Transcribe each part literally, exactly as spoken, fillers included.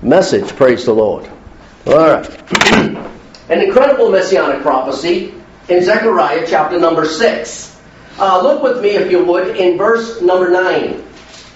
message. Praise the Lord. All right. An incredible messianic prophecy in Zechariah chapter number six. Uh, look with me, if you would, in verse number nine.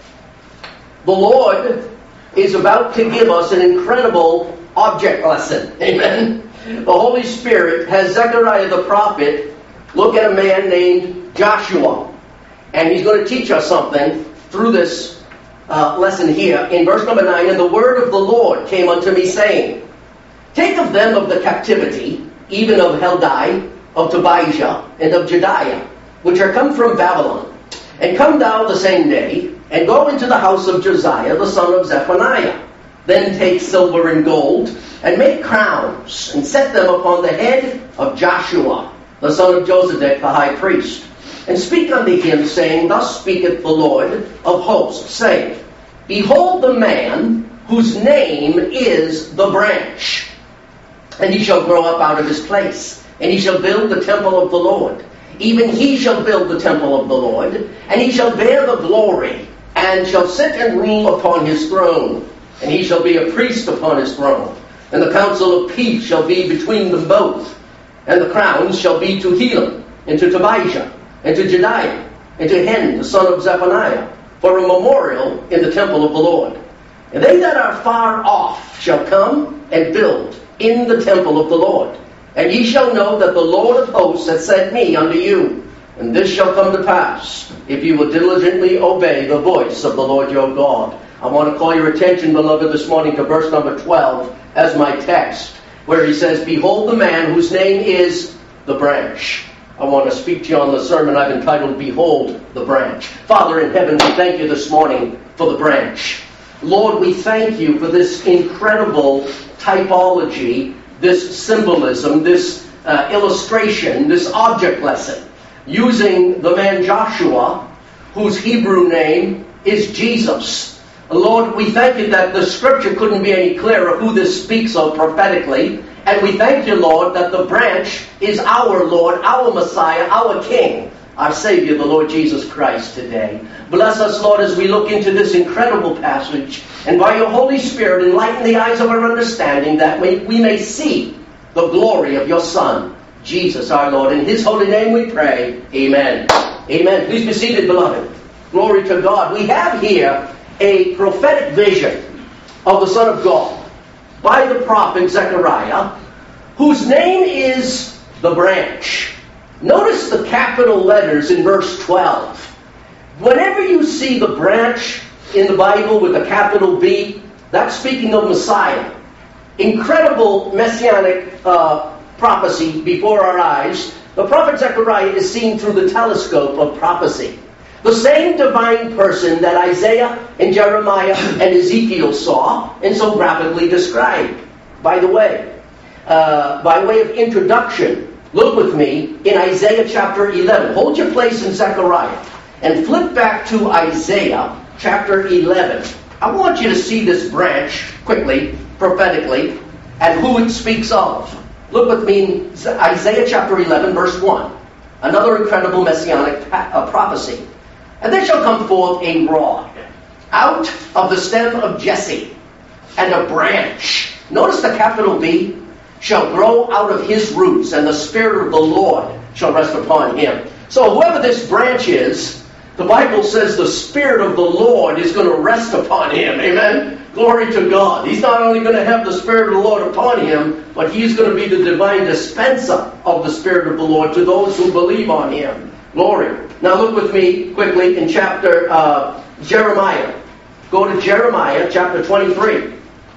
The Lord is about to give us an incredible object lesson. Amen. The Holy Spirit has Zechariah the prophet look at a man named Joshua. And he's going to teach us something through this uh, lesson here. In verse number nine, and the word of the Lord came unto me, saying, take of them of the captivity, even of Heldai, of Tobijah, and of Jediah, which are come from Babylon, and come thou the same day, and go into the house of Josiah, the son of Zephaniah. Then take silver and gold, and make crowns, and set them upon the head of Joshua, the son of Josedek, the high priest. And speak unto him, saying, thus speaketh the Lord of hosts, saying, behold the man whose name is the branch. And he shall grow up out of his place, and he shall build the temple of the Lord. Even he shall build the temple of the Lord, and he shall bear the glory, and shall sit and rule upon his throne. And he shall be a priest upon his throne. And the counsel of peace shall be between them both. And the crowns shall be to Helam, and to Tobijah, and to Jediah, and to Hen, the son of Zephaniah, for a memorial in the temple of the Lord. And they that are far off shall come and build in the temple of the Lord. And ye shall know that the Lord of hosts hath sent me unto you. And this shall come to pass, if you will diligently obey the voice of the Lord your God. I want to call your attention, beloved, this morning to verse number twelve as my text, where he says, behold the man whose name is the branch. I want to speak to you on the sermon I've entitled, Behold the Branch. Father in heaven, we thank you this morning for the branch. Lord, we thank you for this incredible typology, this symbolism, this uh, illustration, this object lesson, using the man Joshua, whose Hebrew name is Jesus. Lord, we thank you that the Scripture couldn't be any clearer who this speaks of prophetically. And we thank you, Lord, that the branch is our Lord, our Messiah, our King, our Savior, the Lord Jesus Christ today. Bless us, Lord, as we look into this incredible passage. And by your Holy Spirit, enlighten the eyes of our understanding that we, we may see the glory of your Son, Jesus our Lord. In his holy name we pray. Amen. Amen. Please be seated, beloved. Glory to God. We have here a prophetic vision of the Son of God by the prophet Zechariah, whose name is the branch. Notice the capital letters in verse twelve. Whenever you see the branch in the Bible with a capital B, that's speaking of Messiah. Incredible messianic uh, prophecy before our eyes. The prophet Zechariah is seen through the telescope of prophecy. The same divine person that Isaiah and Jeremiah and Ezekiel saw and so graphically described. By the way, uh, by way of introduction, look with me in Isaiah chapter eleven. Hold your place in Zechariah and flip back to Isaiah chapter eleven. I want you to see this branch quickly, prophetically, and who it speaks of. Look with me in Isaiah chapter eleven, verse one. Another incredible messianic uh, prophecy. And there shall come forth a rod out of the stem of Jesse, and a branch. Notice the capital B. Shall grow out of his roots, and the Spirit of the Lord shall rest upon him. So whoever this branch is, the Bible says the Spirit of the Lord is going to rest upon him. Amen? Glory to God. He's not only going to have the Spirit of the Lord upon him, but he's going to be the divine dispenser of the Spirit of the Lord to those who believe on him. Glory. Now look with me quickly in chapter uh, Jeremiah. Go to Jeremiah chapter twenty-three.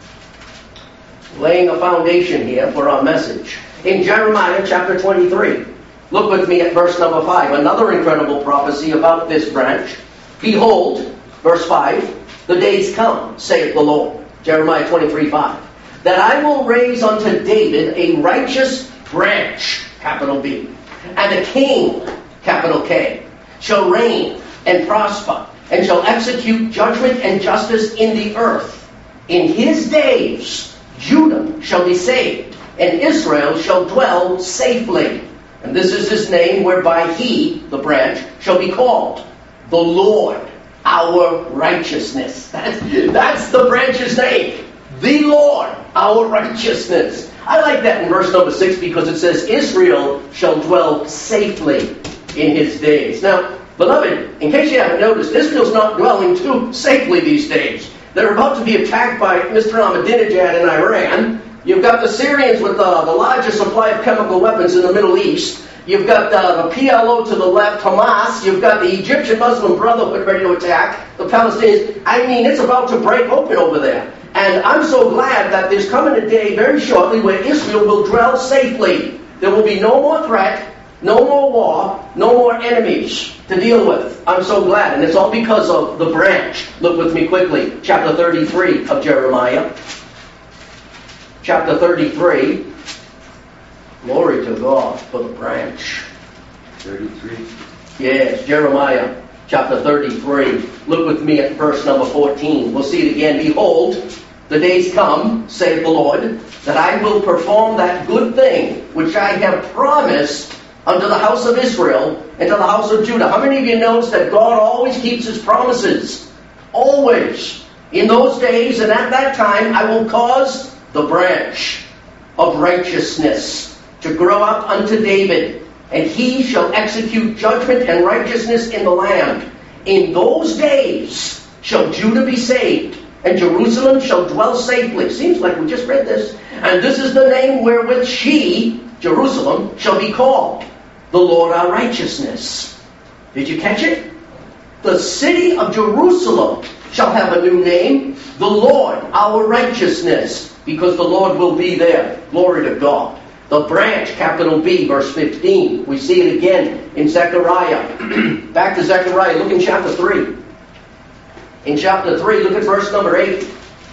Laying a foundation here for our message. In Jeremiah chapter twenty-three. Look with me at verse number five. Another incredible prophecy about this branch. Behold, verse five, the days come, saith the Lord. Jeremiah twenty-three, five. That I will raise unto David a righteous branch, capital B, and a king, capital K, shall reign and prosper, and shall execute judgment and justice in the earth. In his days Judah shall be saved, and Israel shall dwell safely. And this is his name whereby he, the branch, shall be called the Lord, our righteousness. That's, that's the branch's name. the Lord, our righteousness. I like that in verse number six because it says, Israel shall dwell safely in his days. Now, beloved, in case you haven't noticed, Israel's not dwelling too safely these days. They're about to be attacked by Mister Ahmadinejad in Iran. You've got the Syrians with uh, the largest supply of chemical weapons in the Middle East. You've got uh, the P L O to the left, Hamas. You've got the Egyptian Muslim Brotherhood ready to attack the Palestinians. I mean, it's about to break open over there. And I'm so glad that there's coming a day very shortly where Israel will dwell safely. There will be no more threat, no more war, no more enemies to deal with. I'm so glad. And it's all because of the branch. Look with me quickly. Chapter thirty-three of Jeremiah. Chapter thirty-three. Glory to God for the branch. thirty-three. Yes, Jeremiah chapter thirty-three. Look with me at verse number fourteen. We'll see it again. Behold, the days come, saith the Lord, that I will perform that good thing which I have promised unto the house of Israel and to the house of Judah. How many of you knows that God always keeps his promises? Always. In those days and at that time, I will cause the branch of righteousness to grow up unto David, and he shall execute judgment and righteousness in the land. In those days shall Judah be saved, and Jerusalem shall dwell safely. Seems like we just read this. And this is the name wherewith she, Jerusalem, shall be called, the Lord our righteousness. Did you catch it? The city of Jerusalem shall have a new name, the Lord our righteousness, because the Lord will be there. Glory to God. The branch, capital B, verse fifteen. We see it again in Zechariah. Back to Zechariah. Look in chapter three. In chapter three, look at verse number eight.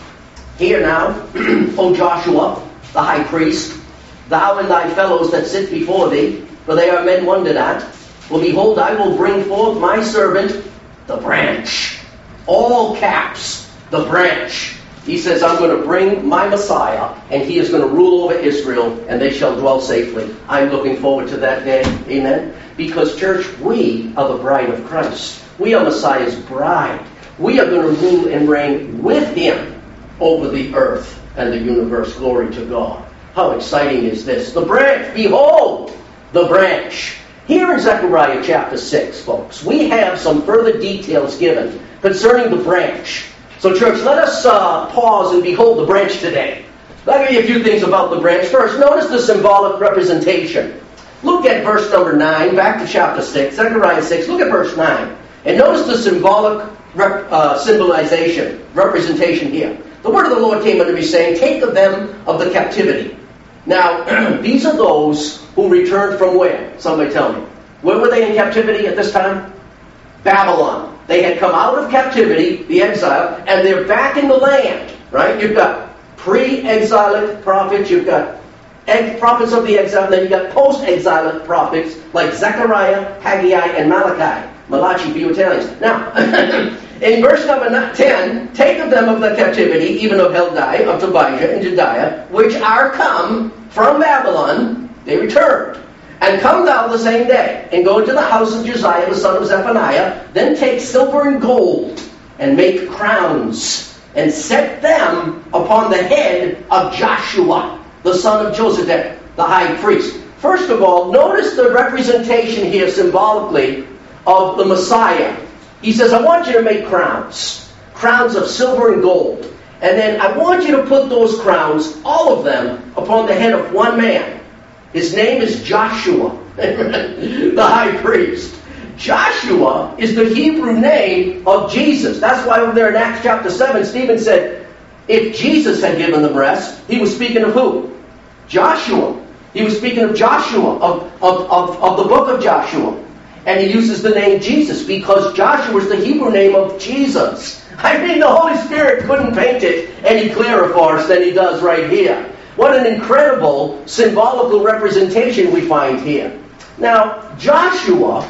Hear now, O Joshua, the high priest, thou and thy fellows that sit before thee, for they are men wondered at. Well, behold, I will bring forth my servant, the branch. All caps, the branch. He says, I'm going to bring my Messiah, and he is going to rule over Israel, and they shall dwell safely. I'm looking forward to that day. Amen? Because, church, we are the bride of Christ. We are Messiah's bride. We are going to rule and reign with him over the earth and the universe. Glory to God. How exciting is this? The branch. Behold, the branch. Here in Zechariah chapter six, folks, we have some further details given concerning the branch. So, church, let us uh, pause and behold the branch today. Let me give you a few things about the branch. First, notice the symbolic representation. Look at verse number nine, back to chapter six, Zechariah six. Look at verse nine. And notice the symbolic rep, uh, symbolization, representation here. The word of the Lord came unto me, saying, take of them of the captivity. Now, these are those who returned from where? Somebody tell me. Where were they in captivity at this time? Babylon. They had come out of captivity, the exile, and they're back in the land, right? You've got pre-exilic prophets, you've got ex- prophets of the exile, and then you've got post-exilic prophets like Zechariah, Haggai, and Malachi. Malachi for you Italians. Now, in verse number ten, take of them of the captivity, even of Heldai, of Tobijah, and Jediah, which are come from Babylon, they returned. And come thou the same day, and go into the house of Josiah the son of Zephaniah, then take silver and gold, and make crowns, and set them upon the head of Joshua, the son of Josedek, the high priest. First of all, notice the representation here symbolically of the Messiah. He says, I want you to make crowns, crowns of silver and gold. And then I want you to put those crowns, all of them, upon the head of one man. His name is Joshua, the high priest. Joshua is the Hebrew name of Jesus. That's why over there in Acts chapter seven, Stephen said, if Jesus had given them rest, he was speaking of who? Joshua. He was speaking of Joshua, of, of, of, of the book of Joshua. And he uses the name Jesus because Joshua is the Hebrew name of Jesus. I mean, the Holy Spirit couldn't paint it any clearer for us than he does right here. What an incredible symbolical representation we find here. Now, Joshua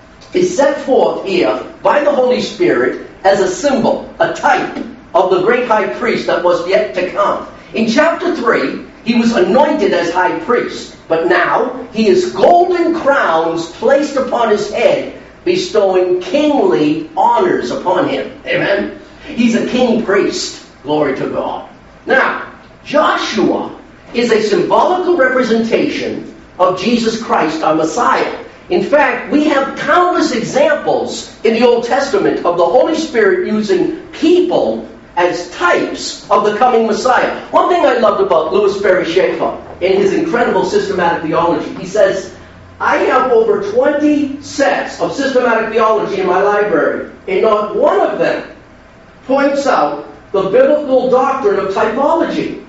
is set forth here by the Holy Spirit as a symbol, a type of the great high priest that was yet to come. In chapter three, he was anointed as high priest, but now he has golden crowns placed upon his head, bestowing kingly honors upon him. Amen? He's a king priest. Glory to God. Now, Joshua is a symbolical representation of Jesus Christ, our Messiah. In fact, we have countless examples in the Old Testament of the Holy Spirit using people as types of the coming Messiah. One thing I loved about Louis Berry Schaeffer in his incredible systematic theology, he says, I have over twenty sets of systematic theology in my library, and not one of them points out the biblical doctrine of typology.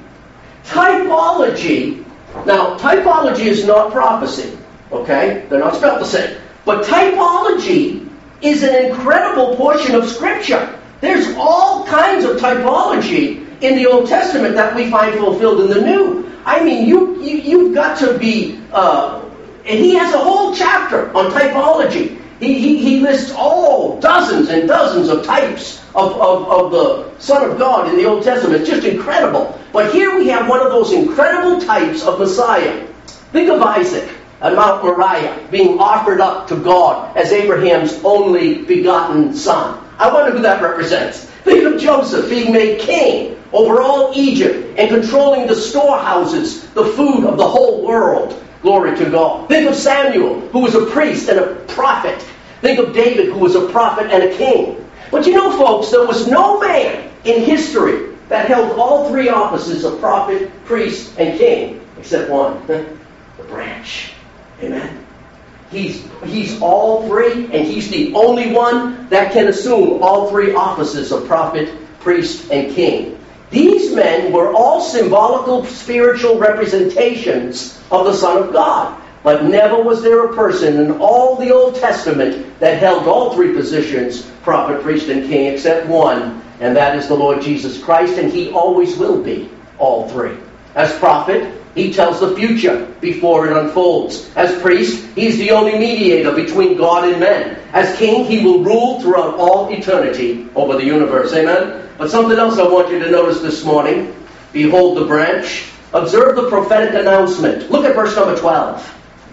Typology, now typology is not prophecy, okay? They're not spelled the same. But typology is an incredible portion of Scripture. There's all kinds of typology in the Old Testament that we find fulfilled in the New. I mean, you, you, you've got to be... Uh, and he has a whole chapter on typology. He, he, he lists all dozens and dozens of types of, of, of the Son of God in the Old Testament. It's just incredible. But here we have one of those incredible types of Messiah. Think of Isaac at Mount Moriah being offered up to God as Abraham's only begotten son. I wonder who that represents. Think of Joseph being made king over all Egypt and controlling the storehouses, the food of the whole world. Glory to God. Think of Samuel, who was a priest and a prophet. Think of David, who was a prophet and a king. But you know, folks, there was no man in history that held all three offices of prophet, priest, and king, except one, the branch. Amen. He's, he's all three, and he's the only one that can assume all three offices of prophet, priest, and king. These men were all symbolical spiritual representations of the Son of God. But never was there a person in all the Old Testament that held all three positions, prophet, priest, and king, except one, and that is the Lord Jesus Christ, and he always will be all three. As prophet, he tells the future before it unfolds. As priest, he's the only mediator between God and men. As king, he will rule throughout all eternity over the universe. Amen? But something else I want you to notice this morning. Behold the branch. Observe the prophetic announcement. Look at verse number twelve.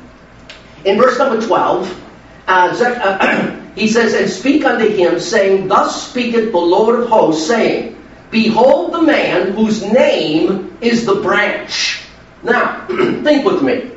In verse number twelve, uh, uh, he says, And speak unto him, saying, Thus speaketh the Lord of hosts, saying, Behold the man whose name is the branch. Now, think with me.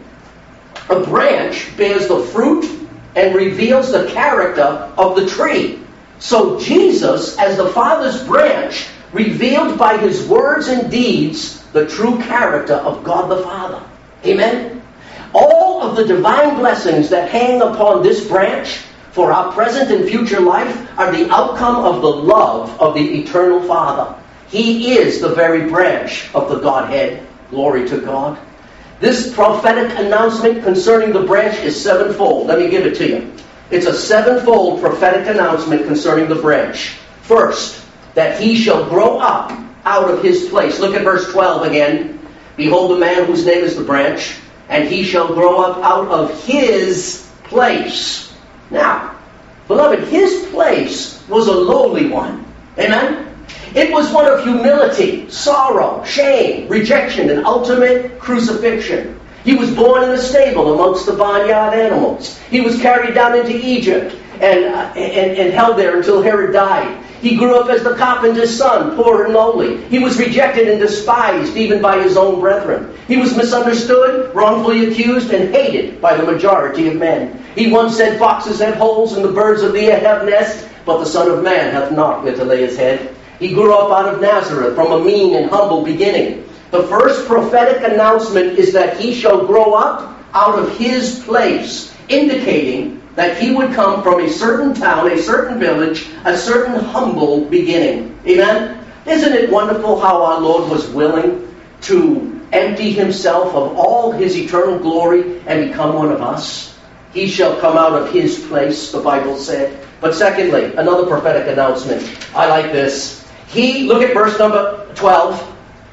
A branch bears the fruit and reveals the character of the tree. So Jesus, as the Father's branch, revealed by his words and deeds the true character of God the Father. Amen? All of the divine blessings that hang upon this branch for our present and future life are the outcome of the love of the eternal Father. He is the very branch of the Godhead. Glory to God. This prophetic announcement concerning the branch is sevenfold. Let me give it to you. It's a sevenfold prophetic announcement concerning the branch. First, that he shall grow up out of his place. Look at verse twelve again. Behold the man whose name is the branch, and he shall grow up out of his place. Now, beloved, his place was a lowly one. Amen? It was one of humility, sorrow, shame, rejection, and ultimate crucifixion. He was born in a stable amongst the barnyard animals. He was carried down into Egypt and, uh, and, and held there until Herod died. He grew up as the carpenter's son, poor and lowly. He was rejected and despised even by his own brethren. He was misunderstood, wrongfully accused, and hated by the majority of men. He once said, Foxes have holes and the birds of the air have nests, but the Son of Man hath not where to lay his head. He grew up out of Nazareth from a mean and humble beginning. The first prophetic announcement is that he shall grow up out of his place, indicating that he would come from a certain town, a certain village, a certain humble beginning. Amen? Isn't it wonderful how our Lord was willing to empty himself of all his eternal glory and become one of us? He shall come out of his place, the Bible said. But secondly, another prophetic announcement. I like this. He, look at verse number twelve.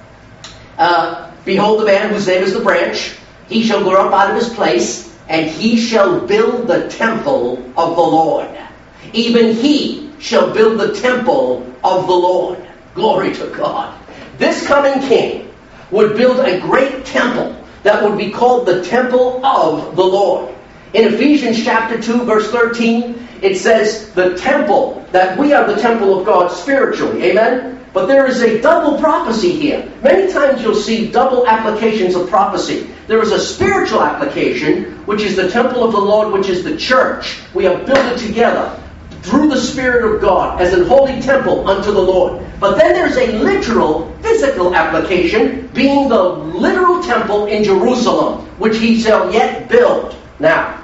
Uh, Behold the man whose name is the branch. He shall grow up out of his place, and he shall build the temple of the Lord. Even he shall build the temple of the Lord. Glory to God. This coming king would build a great temple that would be called the temple of the Lord. In Ephesians chapter two, verse thirteen, it says the temple, that we are the temple of God spiritually. Amen? But there is a double prophecy here. Many times you'll see double applications of prophecy. There is a spiritual application, which is the temple of the Lord, which is the church. We have built it together through the Spirit of God as a holy temple unto the Lord. But then there's a literal, physical application, being the literal temple in Jerusalem, which he shall yet build. Now,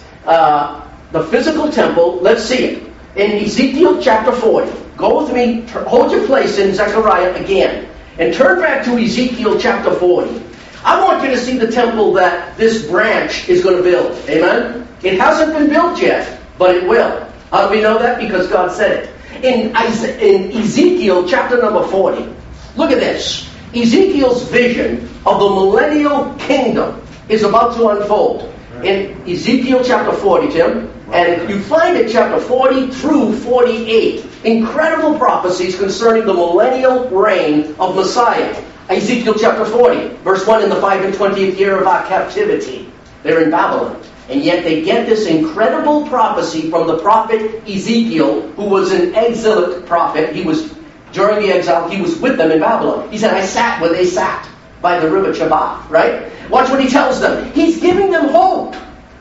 uh, the physical temple, let's see it. In Ezekiel chapter forty. Go with me, hold your place in Zechariah again, and turn back to Ezekiel chapter forty. I want you to see the temple that this branch is going to build. Amen? It hasn't been built yet, but it will. How do we know that? Because God said it. In, in Ezekiel chapter number forty, look at this. Ezekiel's vision of the millennial kingdom is about to unfold. In Ezekiel chapter forty, Tim, and you find it chapter forty through forty-eight. Incredible prophecies concerning the millennial reign of Messiah. Ezekiel chapter forty, verse one, in the five and twentieth year of our captivity. They're in Babylon. And yet they get this incredible prophecy from the prophet Ezekiel, who was an exilic prophet. He was, during the exile, he was with them in Babylon. He said, I sat where they sat, by the river Chabath, right? Watch what he tells them. He's giving them hope.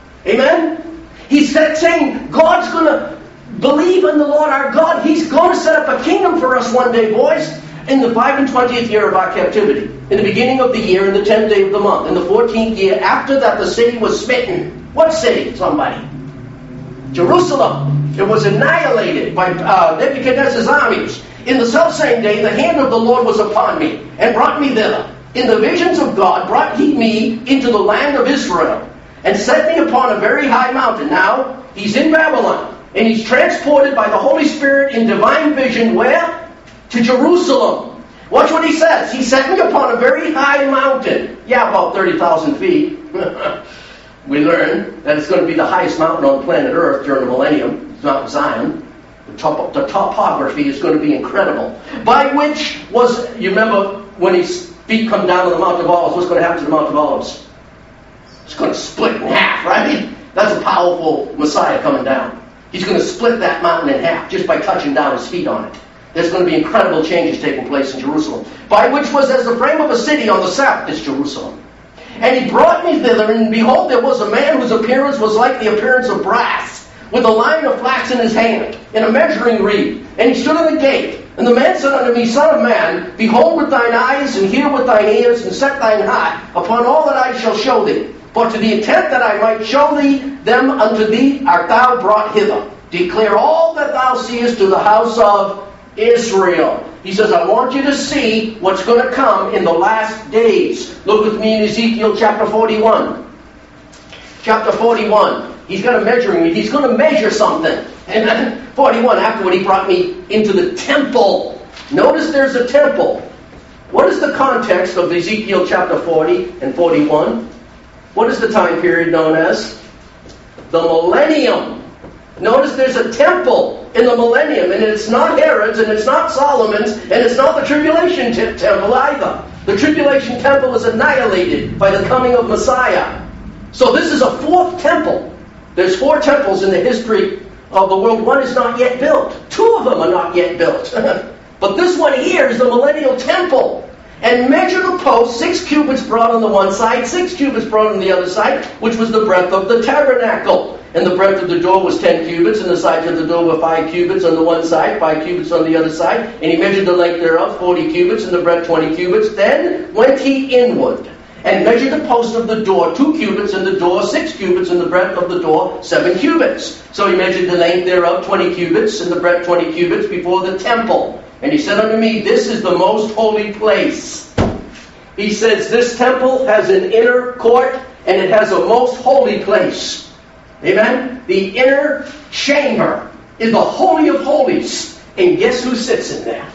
Amen? He's saying, God's going to believe in the Lord our God. He's going to set up a kingdom for us one day, boys. In the five and twentieth year of our captivity. In the beginning of the year, in the tenth day of the month. In the fourteenth year, after that the city was smitten. What city? Somebody. Jerusalem. It was annihilated by uh, Nebuchadnezzar's armies. In the selfsame day, the hand of the Lord was upon me, and brought me thither. In the visions of God brought he me into the land of Israel, and set me upon a very high mountain. Now, he's in Babylon, and he's transported by the Holy Spirit in divine vision, where? To Jerusalem. Watch what he says. He set me upon a very high mountain. Yeah, about thirty thousand feet. We learn that it's going to be the highest mountain on planet Earth during the millennium. It's Mount Zion. The, top, the topography is going to be incredible. By which was, you remember when his feet come down to the Mount of Olives, what's going to happen to the Mount of Olives? It's going to split in half, right? That's a powerful Messiah coming down. He's going to split that mountain in half just by touching down his feet on it. There's going to be incredible changes taking place in Jerusalem. By which was as the frame of a city on the south, is Jerusalem. And he brought me thither, and behold, there was a man whose appearance was like the appearance of brass, with a line of flax in his hand, and a measuring reed. And he stood at the gate. And the man said unto me, Son of man, behold with thine eyes, and hear with thine ears, and set thine heart upon all that I shall show thee. For to the intent that I might show thee them unto thee art thou brought hither. Declare all that thou seest to the house of Israel. He says, I want you to see what's going to come in the last days. Look with me in Ezekiel chapter forty-one. Chapter forty-one. He's got a measuring reed. He's going to measure something. Amen. forty-one, afterward he brought me into the temple. Notice there's a temple. What is the context of Ezekiel chapter forty and forty-one? What is the time period known as? The millennium. Notice there's a temple in the millennium, and it's not Herod's, and it's not Solomon's, and it's not the tribulation t- temple either. The tribulation temple is annihilated by the coming of Messiah. So this is a fourth temple. There's four temples in the history of the world. One is not yet built. Two of them are not yet built. But this one here is the millennial temple. And measure the post, six cubits broad on the one side, six cubits broad on the other side, which was the breadth of the tabernacle. And the breadth of the door was ten cubits, and the sides of the door were five cubits on the one side, five cubits on the other side. And he measured the length thereof, forty cubits, and the breadth twenty cubits. Then went he inward, and measured the post of the door, two cubits, and the door six cubits, and the breadth of the door seven cubits. So he measured the length thereof twenty cubits, and the breadth twenty cubits before the temple. And he said unto me, This is the most holy place. He says, this temple has an inner court, and it has a most holy place. Amen? The inner chamber is the Holy of Holies. And guess who sits in there?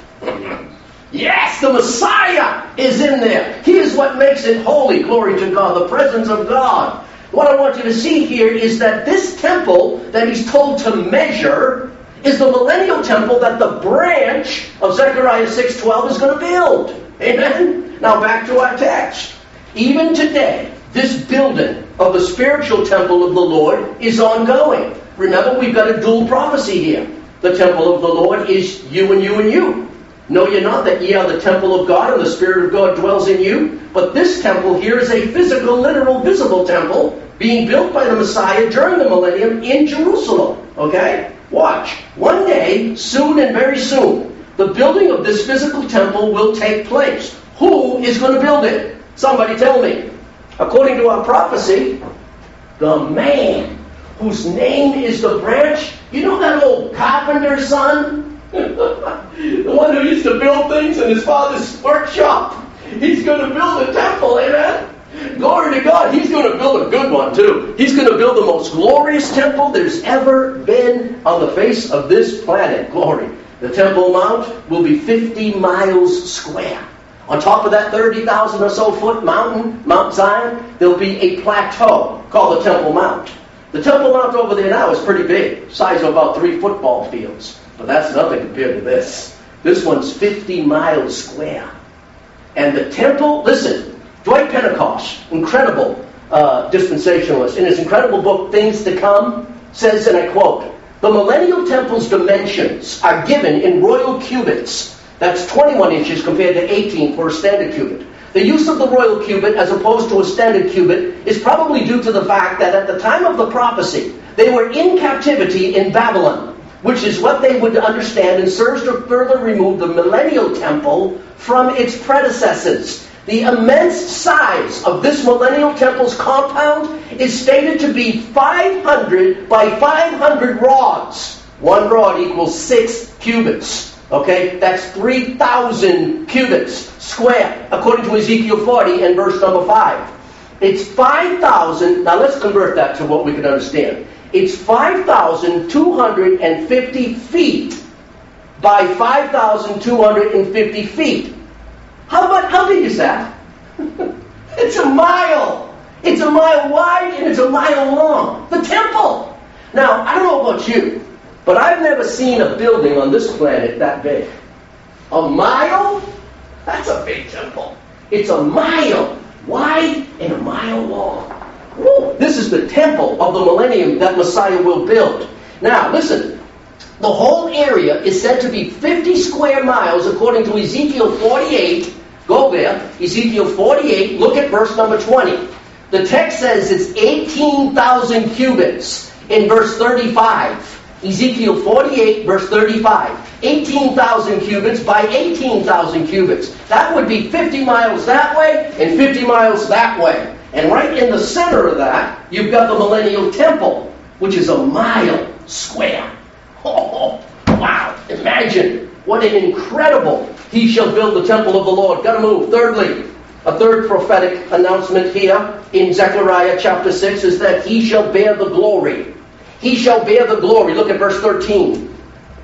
Yes, the Messiah is in there. He is what makes it holy. Glory to God, the presence of God. What I want you to see here is that this temple that he's told to measure is the millennial temple that the branch of Zechariah six twelve is going to build. Amen? Now back to our text. Even today, this building of the spiritual temple of the Lord is ongoing. Remember, we've got a dual prophecy here. The temple of the Lord is you and you and you. Know ye not that ye are the temple of God, and the Spirit of God dwells in you? But this temple here is a physical, literal, visible temple being built by the Messiah during the millennium in Jerusalem. Okay? Watch. One day, soon and very soon, the building of this physical temple will take place. Who is going to build it? Somebody tell me. According to our prophecy, the man whose name is the branch. You know that old carpenter's son? The one who used to build things in his father's workshop. He's going to build a temple, amen? Glory to God. He's going to build a good one, too. He's going to build the most glorious temple there's ever been on the face of this planet. Glory. The Temple Mount will be fifty miles square. On top of that thirty thousand or so foot mountain, Mount Zion, there'll be a plateau called the Temple Mount. The Temple Mount over there now is pretty big, size of about three football fields. But that's nothing compared to this. This one's fifty miles square. And the temple, listen, Dwight Pentecost, incredible uh, dispensationalist, in his incredible book, Things to Come, says, and I quote, "The millennial temple's dimensions are given in royal cubits." That's twenty-one inches compared to eighteen for a standard cubit. The use of the royal cubit as opposed to a standard cubit is probably due to the fact that at the time of the prophecy, they were in captivity in Babylon, which is what they would understand and serves to further remove the millennial temple from its predecessors. The immense size of this millennial temple's compound is stated to be five hundred by five hundred rods. One rod equals six cubits. Okay, that's three thousand cubits square, according to Ezekiel forty and verse number five. It's five thousand, now let's convert that to what we can understand. It's five thousand two hundred fifty feet by five thousand two hundred fifty feet. How about, how big is that? It's a mile. It's a mile wide and it's a mile long. The temple. Now, I don't know about you, but I've never seen a building on this planet that big. A mile? That's a big temple. It's a mile wide and a mile long. Woo. This is the temple of the millennium that Messiah will build. Now, listen. The whole area is said to be fifty square miles according to Ezekiel forty-eight. Go there. Ezekiel forty-eight. Look at verse number twenty. The text says it's eighteen thousand cubits in verse thirty-five. Ezekiel forty-eight, verse thirty-five. eighteen thousand cubits by eighteen thousand cubits. That would be fifty miles that way and fifty miles that way. And right in the center of that, you've got the millennial temple, which is a mile square. Oh, wow. Imagine what an incredible, he shall build the temple of the Lord. Got to move. Thirdly, a third prophetic announcement here in Zechariah chapter six is that he shall bear the glory. He shall bear the glory. Look at verse thirteen.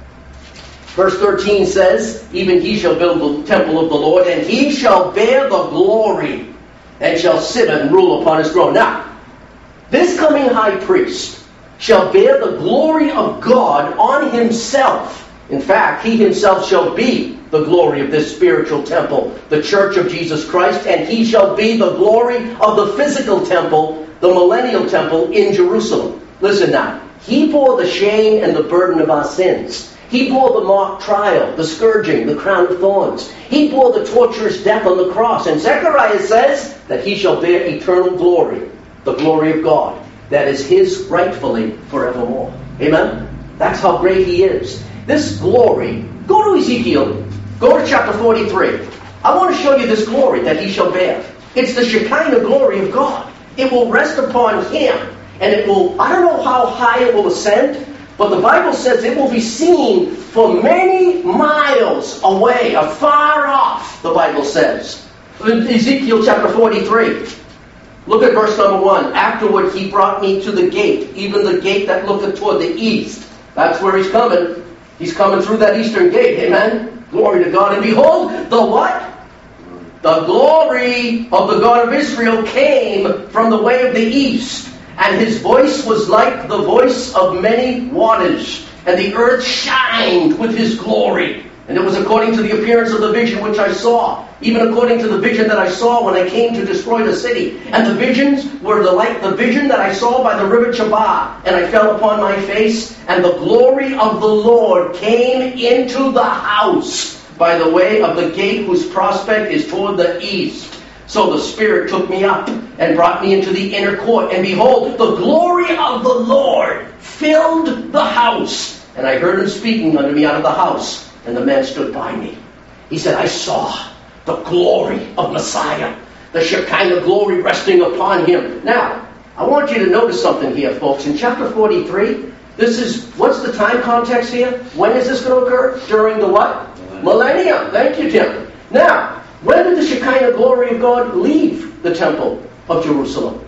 Verse thirteen says, even he shall build the temple of the Lord, and he shall bear the glory, and shall sit and rule upon his throne. Now, this coming high priest shall bear the glory of God on himself. In fact, he himself shall be the glory of this spiritual temple, the church of Jesus Christ, and he shall be the glory of the physical temple, the millennial temple in Jerusalem. Listen now. He bore the shame and the burden of our sins. He bore the mock trial, the scourging, the crown of thorns. He bore the torturous death on the cross. And Zechariah says that he shall bear eternal glory, the glory of God, that is his rightfully forevermore. Amen? That's how great he is. This glory, go to Ezekiel, go to chapter forty-three. I want to show you this glory that he shall bear. It's the Shekinah glory of God. It will rest upon him. And it will, I don't know how high it will ascend, but the Bible says it will be seen for many miles away, or far off, the Bible says. In Ezekiel chapter forty-three. Look at verse number one. Afterward he brought me to the gate, even the gate that looketh toward the east. That's where he's coming. He's coming through that eastern gate. Amen? Glory to God. And behold, the what? The glory of the God of Israel came from the way of the east. And his voice was like the voice of many waters. And the earth shined with his glory. And it was according to the appearance of the vision which I saw. Even according to the vision that I saw when I came to destroy the city. And the visions were the, like the vision that I saw by the river Chabar. And I fell upon my face. And the glory of the Lord came into the house. by the way of the gate whose prospect is toward the east. So the Spirit took me up and brought me into the inner court. And behold, the glory of the Lord filled the house. And I heard him speaking unto me out of the house. And the man stood by me. He said, I saw the glory of Messiah, the Shekinah glory resting upon him. Now, I want you to notice something here, folks. In chapter forty-three, this is, what's the time context here? When is this going to occur? During the what? Millennium. Millennium. Thank you, Tim. Now, when did the Shekinah glory of God leave the temple of Jerusalem?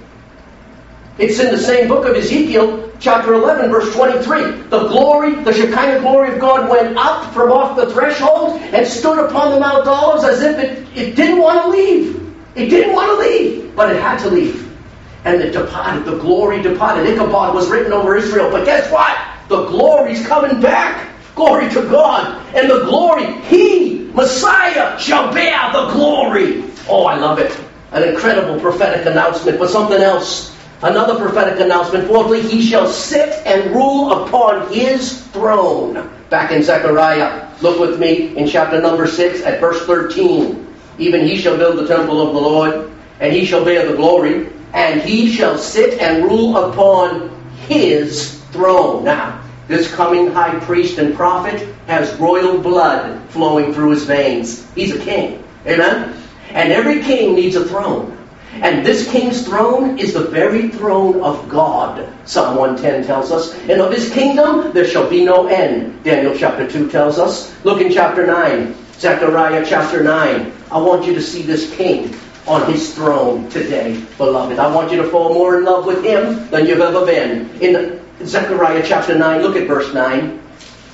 It's in the same book of Ezekiel, chapter eleven, verse twenty-three. The glory, the Shekinah glory of God went up from off the threshold and stood upon the Mount Olives as if it, it didn't want to leave. It didn't want to leave, but it had to leave. And it departed. The glory departed. Ichabod was written over Israel. But guess what? The glory's coming back. Glory to God. And the glory, He, Messiah, shall bear the glory. Oh, I love it. An incredible prophetic announcement. But something else. Another prophetic announcement. Fourthly, He shall sit and rule upon His throne. Back in Zechariah. Look with me in chapter number six at verse thirteen. Even He shall build the temple of the Lord, and He shall bear the glory, and He shall sit and rule upon His throne. Now, this coming high priest and prophet has royal blood flowing through his veins. He's a king. Amen? And every king needs a throne. And this king's throne is the very throne of God. Psalm one ten tells us. And of His kingdom there shall be no end. Daniel chapter two tells us. Look in chapter nine. Zechariah chapter nine. I want you to see this king on His throne today, beloved. I want you to fall more in love with Him than you've ever been. In Zechariah chapter nine, look at verse nine.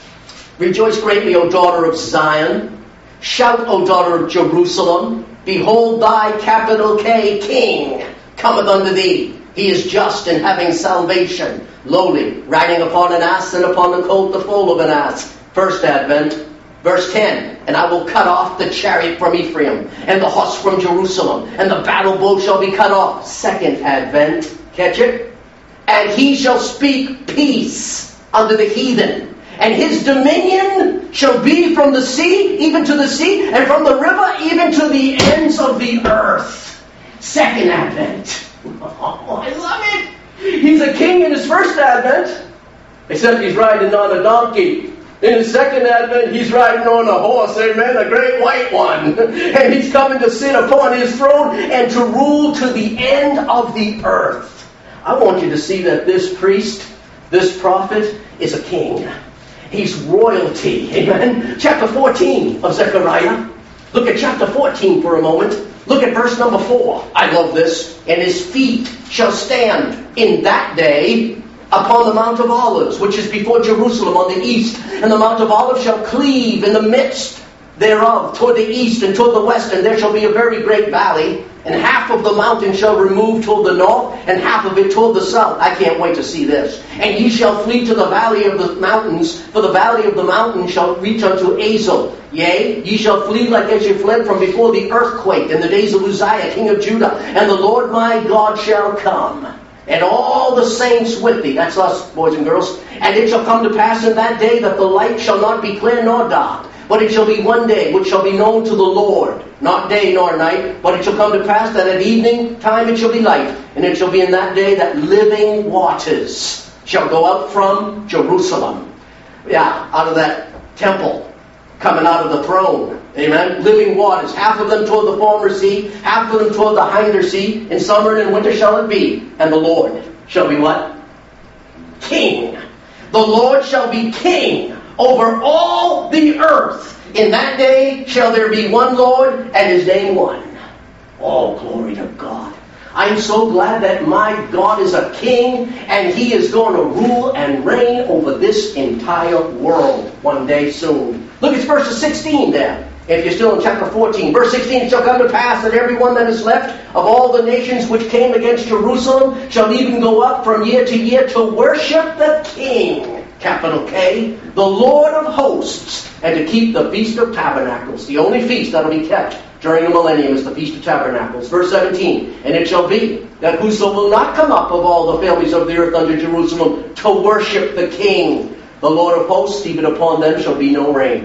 Rejoice greatly, O daughter of Zion. Shout, O daughter of Jerusalem. Behold, thy capital K King cometh unto thee. He is just and having salvation, lowly, riding upon an ass and upon the colt the foal of an ass. First advent. Verse ten, and I will cut off the chariot from Ephraim, and the horse from Jerusalem, and the battle bow shall be cut off. Second advent, catch it? And he shall speak peace unto the heathen, and his dominion shall be from the sea, even to the sea, and from the river, even to the ends of the earth. Second advent. Oh, I love it. He's a king in his first advent, except he's riding on a donkey. In his second advent, he's riding on a horse, amen, a great white one. And he's coming to sit upon his throne and to rule to the end of the earth. I want you to see that this priest, this prophet, is a king. He's royalty, amen. Chapter fourteen of Zechariah. Look at chapter fourteen for a moment. Look at verse number four. I love this. And his feet shall stand in that day upon the Mount of Olives, which is before Jerusalem on the east. And the Mount of Olives shall cleave in the midst thereof, toward the east and toward the west, and there shall be a very great valley. And half of the mountain shall remove toward the north, and half of it toward the south. I can't wait to see this. And ye shall flee to the valley of the mountains, for the valley of the mountains shall reach unto Azel. Yea, ye shall flee like as ye fled from before the earthquake in the days of Uzziah, king of Judah. And the Lord my God shall come, and all the saints with thee. That's us, boys and girls. And it shall come to pass in that day that the light shall not be clear nor dark, but it shall be one day which shall be known to the Lord, not day nor night. But it shall come to pass that at evening time it shall be light, and it shall be in that day that living waters shall go out from Jerusalem. Yeah, out of that temple, coming out of the throne. Amen. Living waters, half of them toward the former sea, half of them toward the hinder sea. In summer and in winter shall it be. And the Lord shall be what? King. The Lord shall be king over all the earth. In that day shall there be one Lord, and His name one. Oh, glory to God. I'm so glad that my God is a king, and He is going to rule and reign over this entire world one day soon. Look at verse sixteen there. If you're still in chapter fourteen, verse sixteen, it shall come to pass that every one that is left of all the nations which came against Jerusalem shall even go up from year to year to worship the King, capital K, the Lord of hosts, and to keep the Feast of Tabernacles. The only feast that will be kept during the millennium is the Feast of Tabernacles. Verse seventeen, and it shall be that whoso will not come up of all the families of the earth unto Jerusalem to worship the King, the Lord of hosts, even upon them shall be no rain.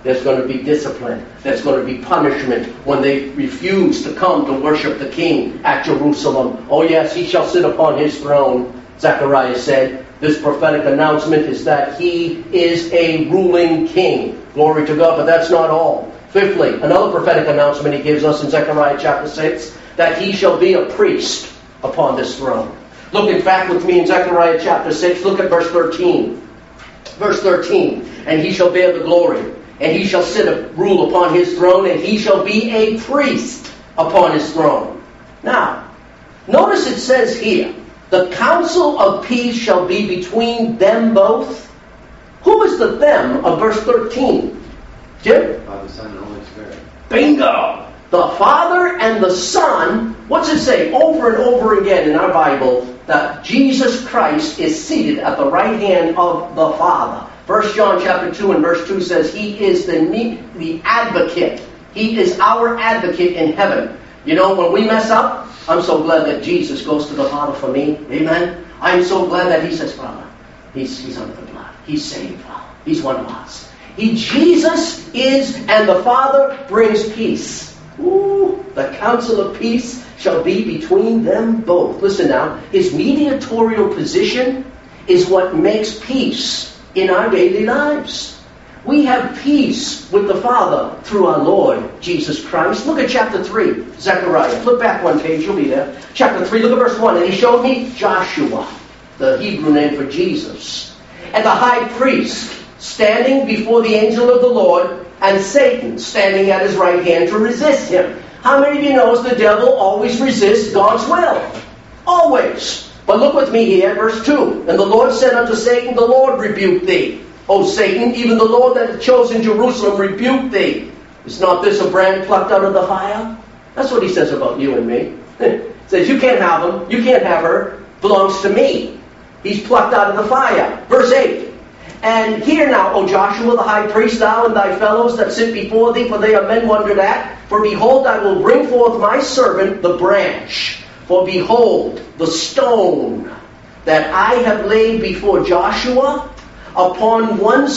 There's going to be discipline. There's going to be punishment when they refuse to come to worship the King at Jerusalem. Oh yes, he shall sit upon his throne, Zechariah said. This prophetic announcement is that he is a ruling king. Glory to God, but that's not all. Fifthly, another prophetic announcement he gives us in Zechariah chapter six, that he shall be a priest upon this throne. Look in fact with me in Zechariah chapter six, look at verse thirteen. Verse thirteen, and he shall bear the glory, and he shall sit a rule upon his throne, and he shall be a priest upon his throne. Now, notice it says here, the counsel of peace shall be between them both. Who is the them of verse thirteen? Jim? Father, Son, and Holy Spirit. Bingo! The Father and the Son. What's it say over and over again in our Bible? That Jesus Christ is seated at the right hand of the Father. First John chapter two and verse two says he is the, the advocate. He is our advocate in heaven. You know, when we mess up, I'm so glad that Jesus goes to the Father for me. Amen? I'm so glad that he says, Father, he's, he's under the blood. He's saved. He's one of us. He, Jesus is, and the Father brings peace. Ooh, the counsel of peace shall be between them both. Listen now, his mediatorial position is what makes peace in our daily lives. We have peace with the Father through our Lord Jesus Christ. Look at chapter three, Zechariah. Flip back one page, you'll be there. Chapter three, look at verse one. And he showed me Joshua, the Hebrew name for Jesus, and the high priest standing before the angel of the Lord, and Satan standing at his right hand to resist him. How many of you know the devil always resists God's will? Always. But look with me here, verse two. And the Lord said unto Satan, the Lord rebuke thee. O Satan, even the Lord that hath chosen Jerusalem rebuke thee. Is not this a brand plucked out of the fire? That's what he says about you and me. He says, you can't have him, you can't have her, belongs to me. He's plucked out of the fire. Verse eight. And hear now, O Joshua, the high priest, thou and thy fellows that sit before thee, for they are men wondered at. For behold, I will bring forth my servant, the branch. For behold, the stone that I have laid before Joshua, upon one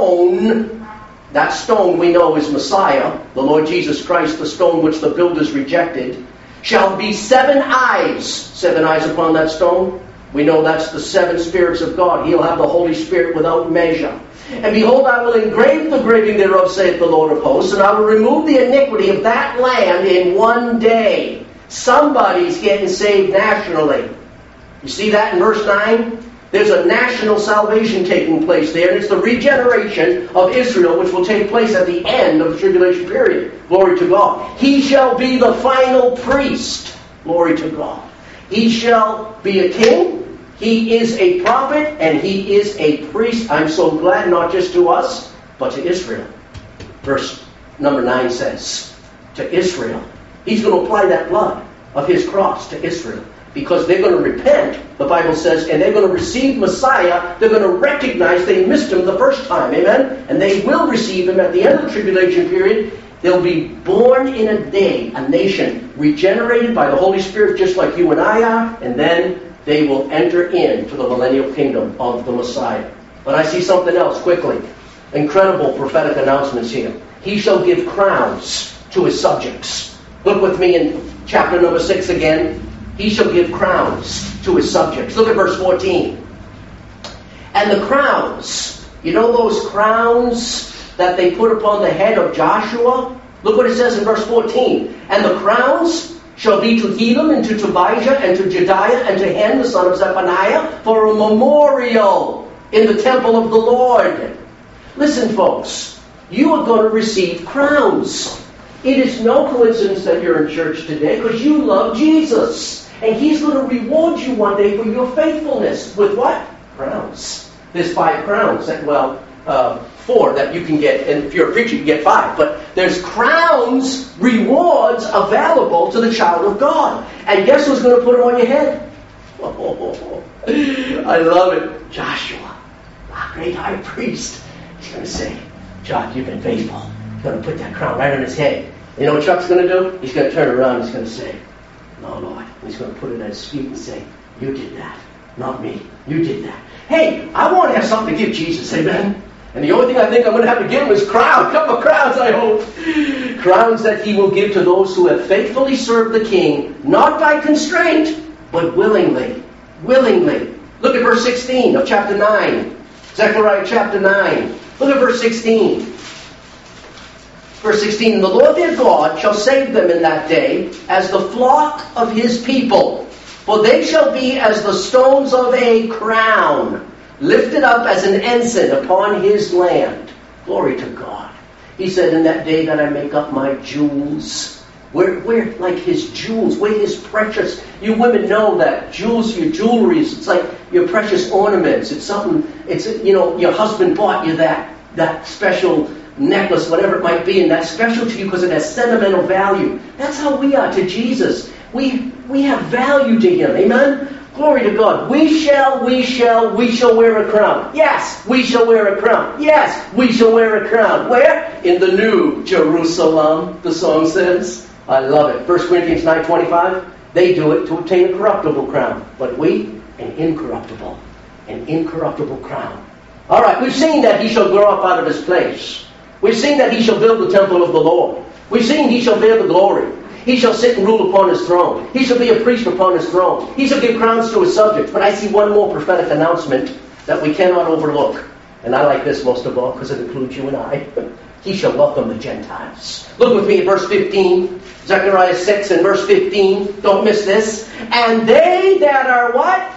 stone, that stone we know is Messiah, the Lord Jesus Christ, the stone which the builders rejected, shall be seven eyes. Seven eyes upon that stone. We know that's the seven spirits of God. He'll have the Holy Spirit without measure. And behold, I will engrave the graving thereof, saith the Lord of hosts, and I will remove the iniquity of that land in one day. Somebody's getting saved nationally. You see that in verse nine? There's a national salvation taking place there, and it's the regeneration of Israel, which will take place at the end of the tribulation period. Glory to God. He shall be the final priest. Glory to God. He shall be a king. He is a prophet, and he is a priest. I'm so glad, not just to us, but to Israel. Verse number nine says, to Israel. He's going to apply that blood of his cross to Israel. Because they're going to repent, the Bible says, and they're going to receive Messiah. They're going to recognize they missed him the first time. Amen? And they will receive him at the end of the tribulation period. They'll be born in a day, a nation regenerated by the Holy Spirit just like you and I are. And then they will enter into the millennial kingdom of the Messiah. But I see something else quickly. Incredible prophetic announcements here. He shall give crowns to his subjects. Look with me in chapter number six again. He shall give crowns to his subjects. Look at verse fourteen. And the crowns, you know those crowns that they put upon the head of Joshua? Look what it says in verse fourteen. And the crowns shall be to Helam and to Tobijah and to Jedaiah and to Hen, the son of Zephaniah, for a memorial in the temple of the Lord. Listen, folks, you are going to receive crowns. It is no coincidence that you're in church today because you love Jesus. And he's going to reward you one day for your faithfulness. With what? Crowns. There's five crowns. That, well, uh, four that you can get. And if you're a preacher, you get five. But there's crowns, rewards available to the child of God. And guess who's going to put them on your head? Oh, I love it. Joshua, our great high priest. He's going to say, Chuck, you've been faithful. He's going to put that crown right on his head. You know what Chuck's going to do? He's going to turn around and he's going to say, no, Lord. He's going to put it at his feet and say, you did that, not me. You did that. Hey, I want to have something to give Jesus. Amen. And the only thing I think I'm going to have to give him is crowns, a couple of crowns, I hope. Crowns that he will give to those who have faithfully served the king, not by constraint, but willingly. Willingly. Look at verse sixteen of chapter nine. Zechariah chapter nine. Look at verse sixteen. Verse sixteen, and the Lord their God shall save them in that day as the flock of his people. For they shall be as the stones of a crown, lifted up as an ensign upon his land. Glory to God. He said, in that day that I make up my jewels. We're, we're like his jewels. We're his precious. You women know that jewels, your jewelry, it's like your precious ornaments. It's something, it's, you know, your husband bought you that, that special necklace, whatever it might be, and that's special to you because it has sentimental value. That's how we are to Jesus. We, we have value to him. Amen? Glory to God. We shall, we shall, we shall wear a crown. Yes, we shall wear a crown. Yes, we shall wear a crown. Where? In the New Jerusalem, the song says. I love it. First Corinthians nine twenty-five. They do it to obtain a corruptible crown. But we, an incorruptible. An incorruptible crown. All right, we've seen that he shall grow up out of his place. We've seen that he shall build the temple of the Lord. We've seen he shall bear the glory. He shall sit and rule upon his throne. He shall be a priest upon his throne. He shall give crowns to his subjects. But I see one more prophetic announcement that we cannot overlook. And I like this most of all because it includes you and I. He shall welcome the Gentiles. Look with me at verse fifteen. Zechariah six and verse fifteen. Don't miss this. And they that are what?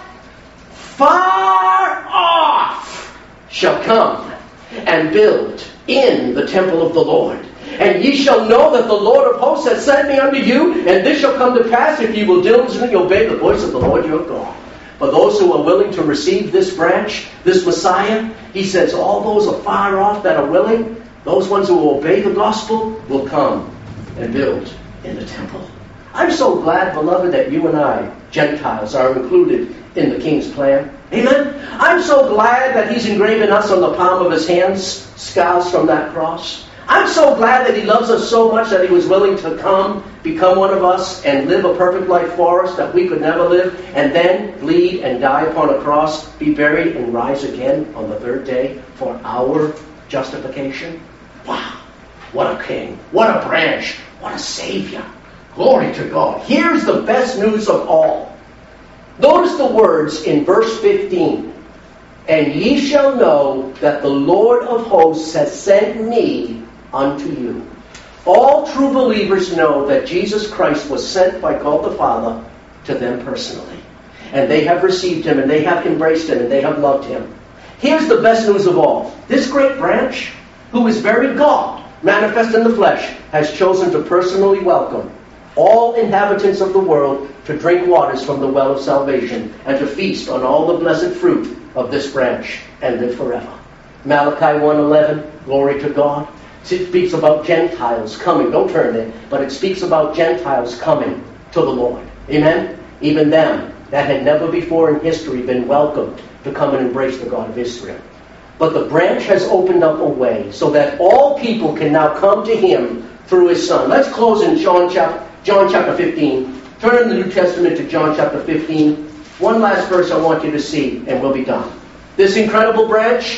Far off shall come and build in the temple of the Lord. And ye shall know that the Lord of hosts has sent me unto you, and this shall come to pass if ye will diligently obey the voice of the Lord your God. For those who are willing to receive this branch, this Messiah, he says all those are far off that are willing, those ones who will obey the gospel will come and build in the temple. I'm so glad, beloved, that you and I, Gentiles, are included in the King's plan. Amen? I'm so glad that he's engraving us on the palm of his hands, scars from that cross. I'm so glad that he loves us so much that he was willing to come, become one of us, and live a perfect life for us that we could never live, and then bleed and die upon a cross, be buried, and rise again on the third day for our justification. Wow. What a king. What a branch. What a savior. Glory to God. Here's the best news of all. Notice the words in verse fifteen. And ye shall know that the Lord of hosts has sent me unto you. All true believers know that Jesus Christ was sent by God the Father to them personally. And they have received him, and they have embraced him, and they have loved him. Here's the best news of all. This great branch, who is very God, manifest in the flesh, has chosen to personally welcome all inhabitants of the world to drink waters from the well of salvation and to feast on all the blessed fruit of this branch and live forever. Malachi one eleven, glory to God. It speaks about Gentiles coming. Don't turn there. But it speaks about Gentiles coming to the Lord. Amen? Even them that had never before in history been welcomed to come and embrace the God of Israel. But the branch has opened up a way so that all people can now come to him through his Son. Let's close in John chapter, John chapter fifteen. Turn in the New Testament to John chapter fifteen. One last verse I want you to see, and we'll be done. This incredible branch,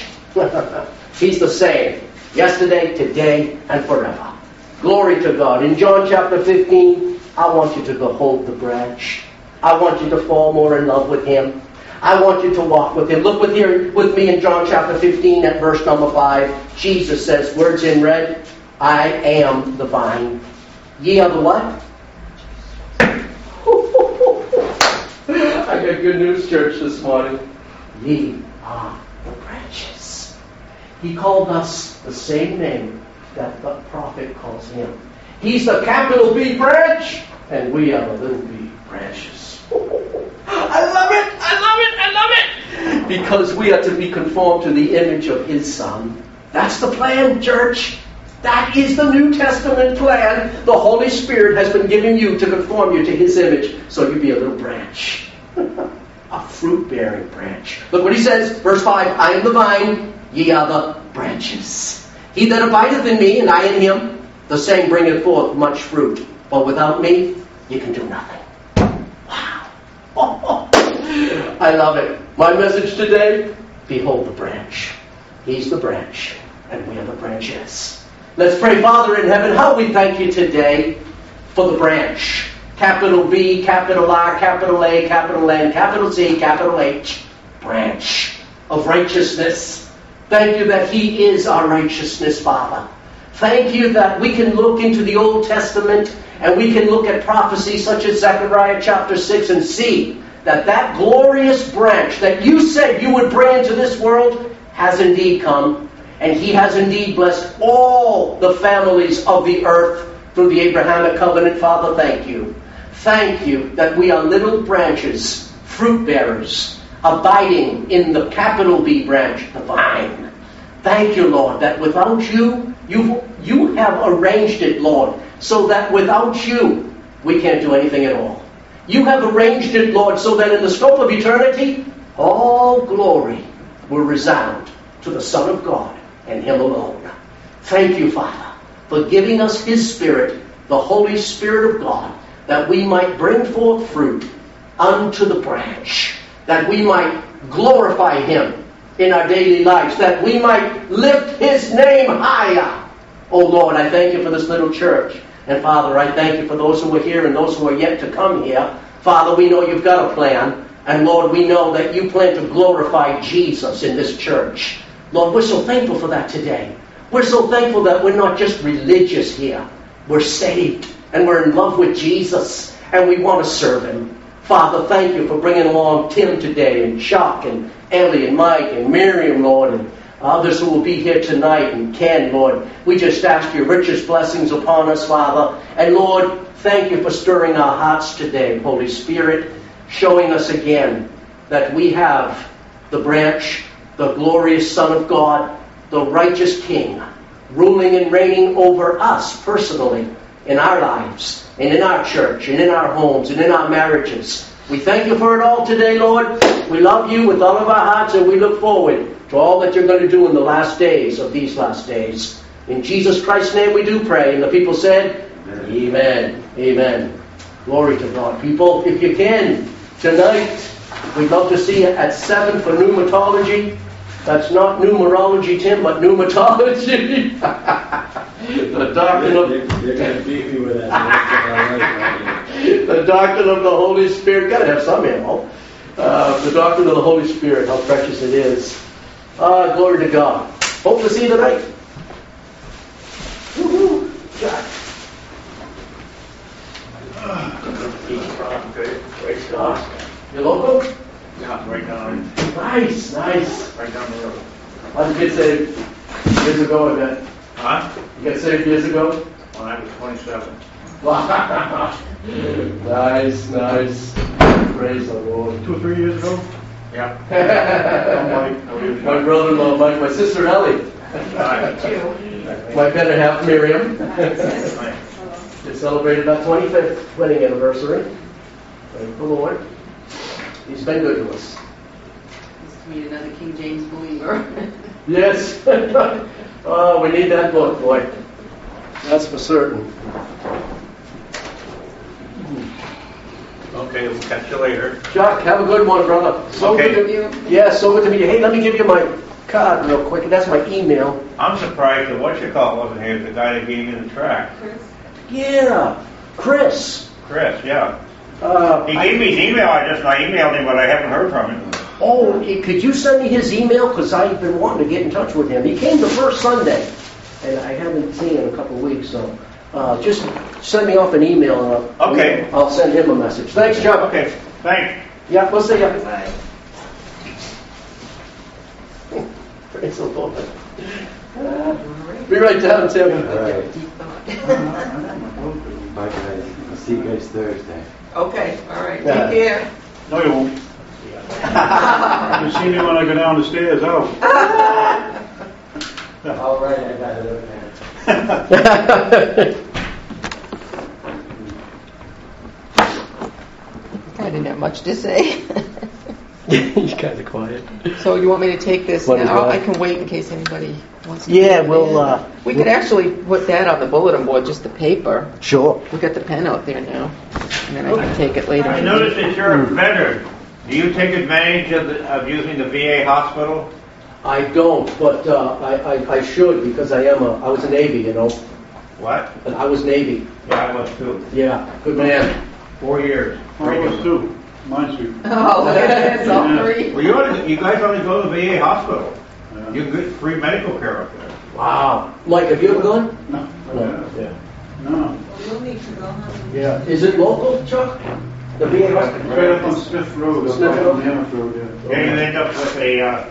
he's the same. Yesterday, today, and forever. Glory to God. In John chapter fifteen, I want you to behold the branch. I want you to fall more in love with him. I want you to walk with him. Look with here with me in John chapter fifteen at verse number five. Jesus says, words in red, I am the vine. Ye are the what? I got good news, church, this morning. Ye are the branches. He called us the same name that the prophet calls him. He's the capital B branch, and we are the little b branches. I love it! I love it! I love it! Because we are to be conformed to the image of his Son. That's the plan, church. That is the New Testament plan. The Holy Spirit has been giving you to conform you to his image, so you be a little branch. A fruit-bearing branch. Look what he says, verse five, I am the vine, ye are the branches. He that abideth in me, and I in him, the same bringeth forth much fruit. But without me, you can do nothing. Wow. Oh, oh. I love it. My message today, behold the branch. He's the branch, and we are the branches. Let's pray. Father in heaven, how we thank you today for the branch. Capital B, capital R, capital A, capital N, capital Z, capital H. Branch of righteousness. Thank you that He is our righteousness, Father. Thank you that we can look into the Old Testament and we can look at prophecies such as Zechariah chapter six and see that that glorious branch that you said you would bring into this world has indeed come. And He has indeed blessed all the families of the earth through the Abrahamic covenant. Father, thank you. Thank you that we are little branches, fruit bearers, abiding in the capital B branch, the vine. Thank you, Lord, that without you, you, you have arranged it, Lord, so that without you, we can't do anything at all. You have arranged it, Lord, so that in the scope of eternity, all glory will resound to the Son of God and Him alone. Thank you, Father, for giving us His Spirit, the Holy Spirit of God, that we might bring forth fruit unto the branch, that we might glorify Him in our daily lives, that we might lift His name higher. Oh Lord, I thank you for this little church. And Father, I thank you for those who are here and those who are yet to come here. Father, we know you've got a plan. And Lord, we know that you plan to glorify Jesus in this church. Lord, we're so thankful for that today. We're so thankful that we're not just religious here. We're saved and we're in love with Jesus and we want to serve Him. Father, thank you for bringing along Tim today and Chuck and Ellie and Mike and Miriam, Lord, and others who will be here tonight, and Ken, Lord. We just ask your richest blessings upon us, Father. And Lord, thank you for stirring our hearts today, Holy Spirit, showing us again that we have the branch, the glorious Son of God, the righteous King, ruling and reigning over us personally in our lives, and in our church, and in our homes, and in our marriages. We thank you for it all today, Lord. We love you with all of our hearts, and we look forward to all that you're going to do in the last days of these last days. In Jesus Christ's name we do pray. And the people said, Amen. Amen. Amen. Glory to God. People, if you can, tonight, we'd love to see you at seven for pneumatology. That's not numerology, Tim, but pneumatology. The doctrine of... They're going to beat me with that. The doctrine of the Holy Spirit. Got to have some ammo. Uh, the doctrine of the Holy Spirit, how precious it is. Ah, glory to God. Hope to see you tonight. Woo-hoo. Okay. Praise God. You local? Yeah, right down. Nice, nice. Right down the road. I was get saved years ago, I bet. Huh? You got saved years ago? When I was twenty-seven. Wow. Nice, nice. Praise the Lord. Two or three years ago? Yeah. My brother-in-law, Mike, my sister Ellie. My better half Miriam. They celebrated our twenty-fifth wedding anniversary. Thank the Lord. He's been good to us. Nice to meet another King James believer. Yes. Oh, we need that book, boy. That's for certain. Okay, we'll catch you later. Chuck, have a good one, brother. So Okay. good to, yeah, so good to meet you. Hey, let me give you my card real quick. That's my email. I'm surprised that what you call wasn't here, the guy that gave me the track. Chris? Yeah, Chris. Chris, yeah. Uh, He I- gave me his email address and I emailed him, but I haven't heard from him. Oh, eh, could you send me his email? Because I've been wanting to get in touch with him. He came the first Sunday, and I haven't seen him in a couple of weeks. So uh, just send me off an email, and I'll, Okay. I'll send him a message. Thanks, Chuck. Okay, thanks. Yeah, we'll see you. Bye. Praise the Lord. Uh, be right down, Tim. All right. Deep thought. Bye, guys. I'll see you guys Thursday. Okay, all right. Yeah. Take care. No, you won't. You see me when I go down the stairs, oh. All right, I got it okay. I didn't have much to say. He's kind of quiet. So you want me to take this What is now? that? I can wait in case anybody wants to. Yeah, take it we'll, in. uh, We could actually put that on the bulletin board, just the paper. Sure. We got the pen out there now, and then I can take it later. I noticed that you're a veteran. Do you take advantage of, the, of using the V A hospital? I don't, but uh, I, I I should because I am a I was a Navy, you know. What? And I was Navy. Yeah, I was too. Yeah, good man. Four years. I was too. Mine's too. Oh, look at this, all Yeah. three. Well, you, ought to, you guys ought to go to the V A hospital. Yeah. You can get free medical care up there. Wow. Mike, have you ever gone? No. Yeah. No. You'll need to go, huh? Yeah. Is it local, Chuck? The V A hospital? Right up on Smith Road, up Smith Road? on Mammoth Road, yeah. Yeah, you end up with a, uh,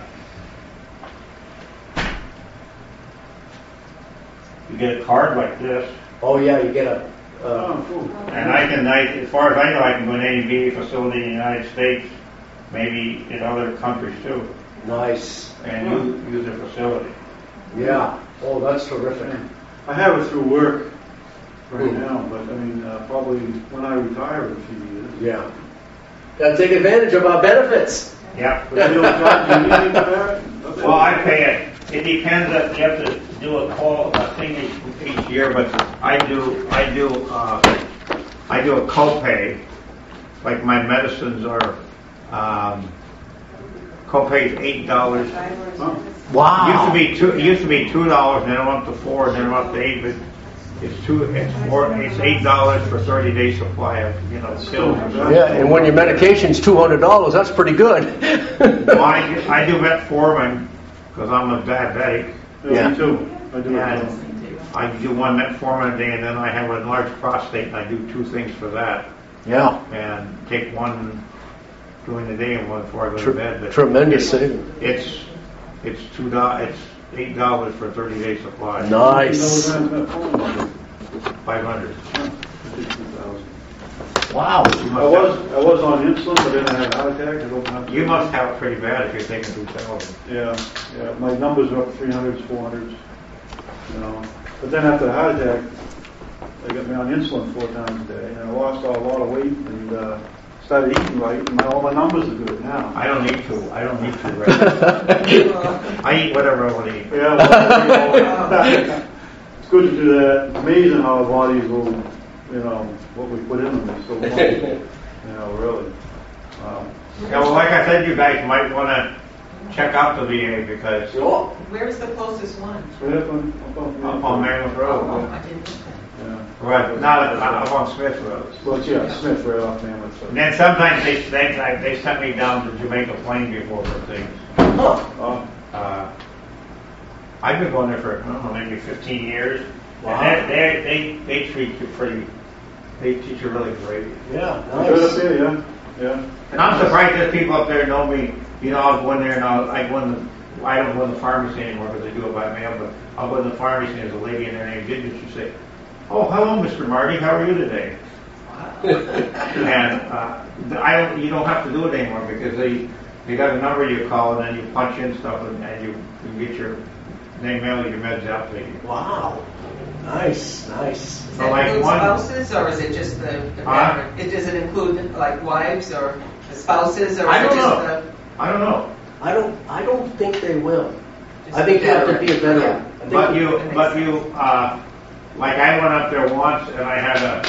you get a card like this, Oh yeah, you get a. Uh, Oh, cool. and I can, I, as far as I know, I can go to any V A facility in the United States, maybe in other countries too, nice. and use, use their facility. Yeah. Oh, that's terrific. I have it through work right Hmm. now, but I mean, uh, probably when I retire in a few years. Yeah. Gotta take advantage of our benefits. Yeah. But you don't charge me anything for that? Well, I pay it. It depends if you have to do a call, a thing each, each year, but I do, I do, uh, I do a copay. Like my medicines are, um, copay is eight dollars. Huh? Wow. Used to be two, it used to be two dollars, and then it went to four, and then it went to eight, but it's two, it's four, it's eight dollars for thirty day supply of, you know, pills or something. Yeah, and when your medication's two hundred dollars, that's pretty good. Well, I, do- I do metformin, because I'm a diabetic. Yeah, Yeah. me too. I do it. And too. I do one metformin a day, and then I have an enlarged prostate, and I do two things for that, Yeah. and take one during the day and one before I go to Tre- bed. But tremendous saving. It's it's two dollars. It's eight dollars for a thirty day supply. Nice. You know, that phone, Five hundred. fifty thousand. Wow. I was, I was on insulin, but then I had a heart attack. I opened up. You must have it pretty bad if you're taking two thousand. Yeah, yeah. My numbers are up three hundreds, four hundreds. You know, but then after the heart attack, they got me on insulin four times a day, and I lost a lot of weight and uh, started eating right, and all my numbers are good now. I don't need to. I don't need to. Right? I eat whatever I want to eat. Yeah, well, it's good to do that. It's amazing how our bodies will, you know, what we put in them is so wonderful. You know, really. Wow. Yeah, well, like I said, you guys might want to check out the V A because Sure. Where's the closest one? Right up on, up on, up on Mammoth Road. Oh, I didn't know that. Yeah. Right, not at, not up on Smith Road. Well, yeah, Smith right off Mammoth. So. And then sometimes they they like, they sent me down to Jamaica Plain before for things. Huh. Oh, Uh, I've been going there for I don't know maybe fifteen years. Wow. And they, they they they treat you pretty. They teach you really great. Yeah. right up Nice. there, yeah, yeah. And I'm surprised that people up there know me. You know, I'll go in there and I'll, I go in the, I don't go in the pharmacy anymore because they do it by mail, but I'll go in the pharmacy and there's a lady in there named Ginger. She say, "Oh, hello, Mister Marty. How are you today?" And uh, I don't, you don't have to do it anymore because they, they got a number you call and then you punch in stuff and, and you, you get your, they mail your meds out to you. Wow. Nice. Nice. Does So that like include one- spouses, or is it just the, the Huh? parent? It, does it include like wives or the spouses, or I is don't it just know. the? I don't know. I don't. I don't think they will. just I think the you have to veteran? be a veteran. Yeah. I think But you, That makes but you, uh, like I went up there once and I had a,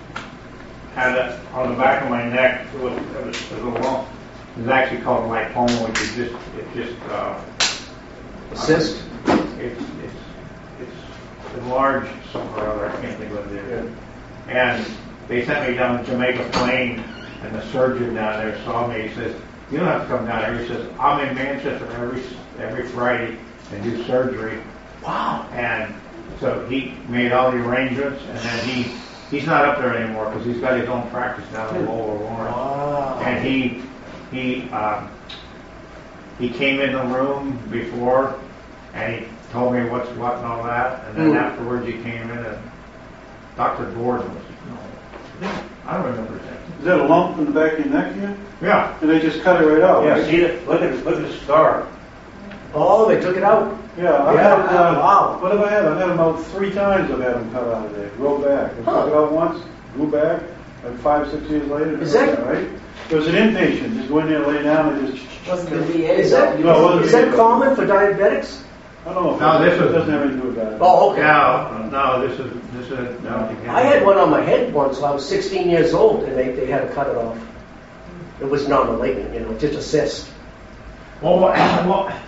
had a, on the back of my neck, it was, it was, it was a long, it was actually called lipoma, which is just, it just, uh, Assist. it's, it's, it's enlarged somewhere or other, I can't think what it is. And they sent me down to Jamaica Plain and the surgeon down there saw me, he says, "You don't have to come down here." He says, "I'm in Manchester every, every Friday and do surgery." Wow. And so he made all the arrangements, and then he, he's not up there anymore because he's got his own practice down in Lower Warren. Wow. And he, he, um, he came in the room before, and he told me what's what and all that, and then Mm. afterwards he came in and Doctor Gordon was, no, I don't remember his name. Is that a lump in the back of your neck here? Yeah, And they just cut it right out, yeah, right? see it, look at, look at the scar. Oh, they took it out. Yeah, I've Yeah, had, uh, wow. what have I had? I've had them about three times I've had them cut out of there, grow back. They Huh. took it out once, grew back, like five, six years later. Is that- all right? There was an inpatient, just go in there, lay down, and just... Wasn't the V A? Is that, No, it wasn't is that either. common for diabetics? I don't know. if No, it- this it was- doesn't have anything to do with that. Oh, okay. No, no, this is, this is, no. I had one on my head once when I was sixteen years old, and they, they had to cut it off. It was non-malignant, you know, just a cyst. Well, what, well,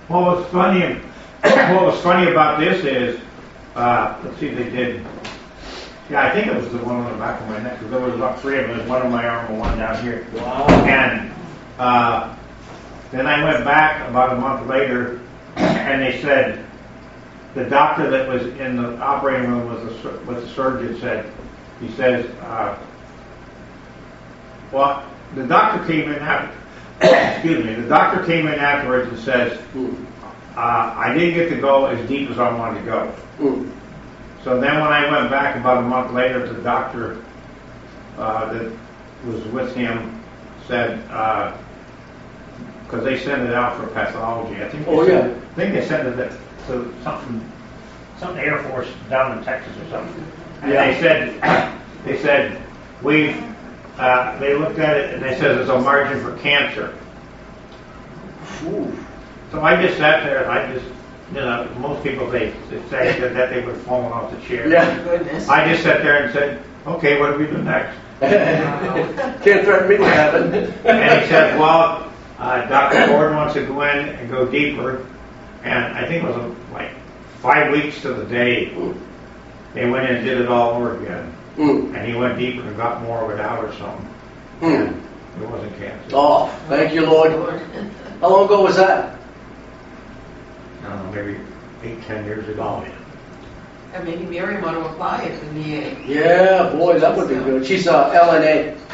Well, what's funny, what was funny about this is, uh, let's see if they did, yeah, I think it was the one on the back of my neck, because there was about three of them. There's one on my arm and one down here. Wow. And uh, then I went back about a month later, and they said, the doctor that was in the operating room with the, with the surgeon said, he says, uh, well, the doctor came in after, excuse me, the doctor came in afterwards and says, uh, I didn't get to go as deep as I wanted to go. Mm. So then when I went back about a month later, the doctor uh, that was with him said, because they sent it out for pathology. I think they Oh, sent, yeah. I think they sent it to something, something Air Force down in Texas or something. And Yeah. they said, they said, we, uh, they looked at it and they said there's a margin for cancer. Ooh. So I just sat there and I just, you know, most people, they, they say that, that they would have fallen off the chair. Yeah. Goodness. I just sat there and said, okay, what do we do next? Can't threaten me with heaven. And he said, well, uh, Doctor Gordon wants to go in and go deeper. And I think it was uh, like five weeks to the day. They went in and did it all over again. Mm. And he went deeper and got more of it out or something. Mm. And it wasn't cancer. Oh, thank you, Lord. How long ago was that? I don't know, maybe eight, ten years ago. And maybe Mary want to apply at the V A. Yeah, boy, that would be good. She's a L N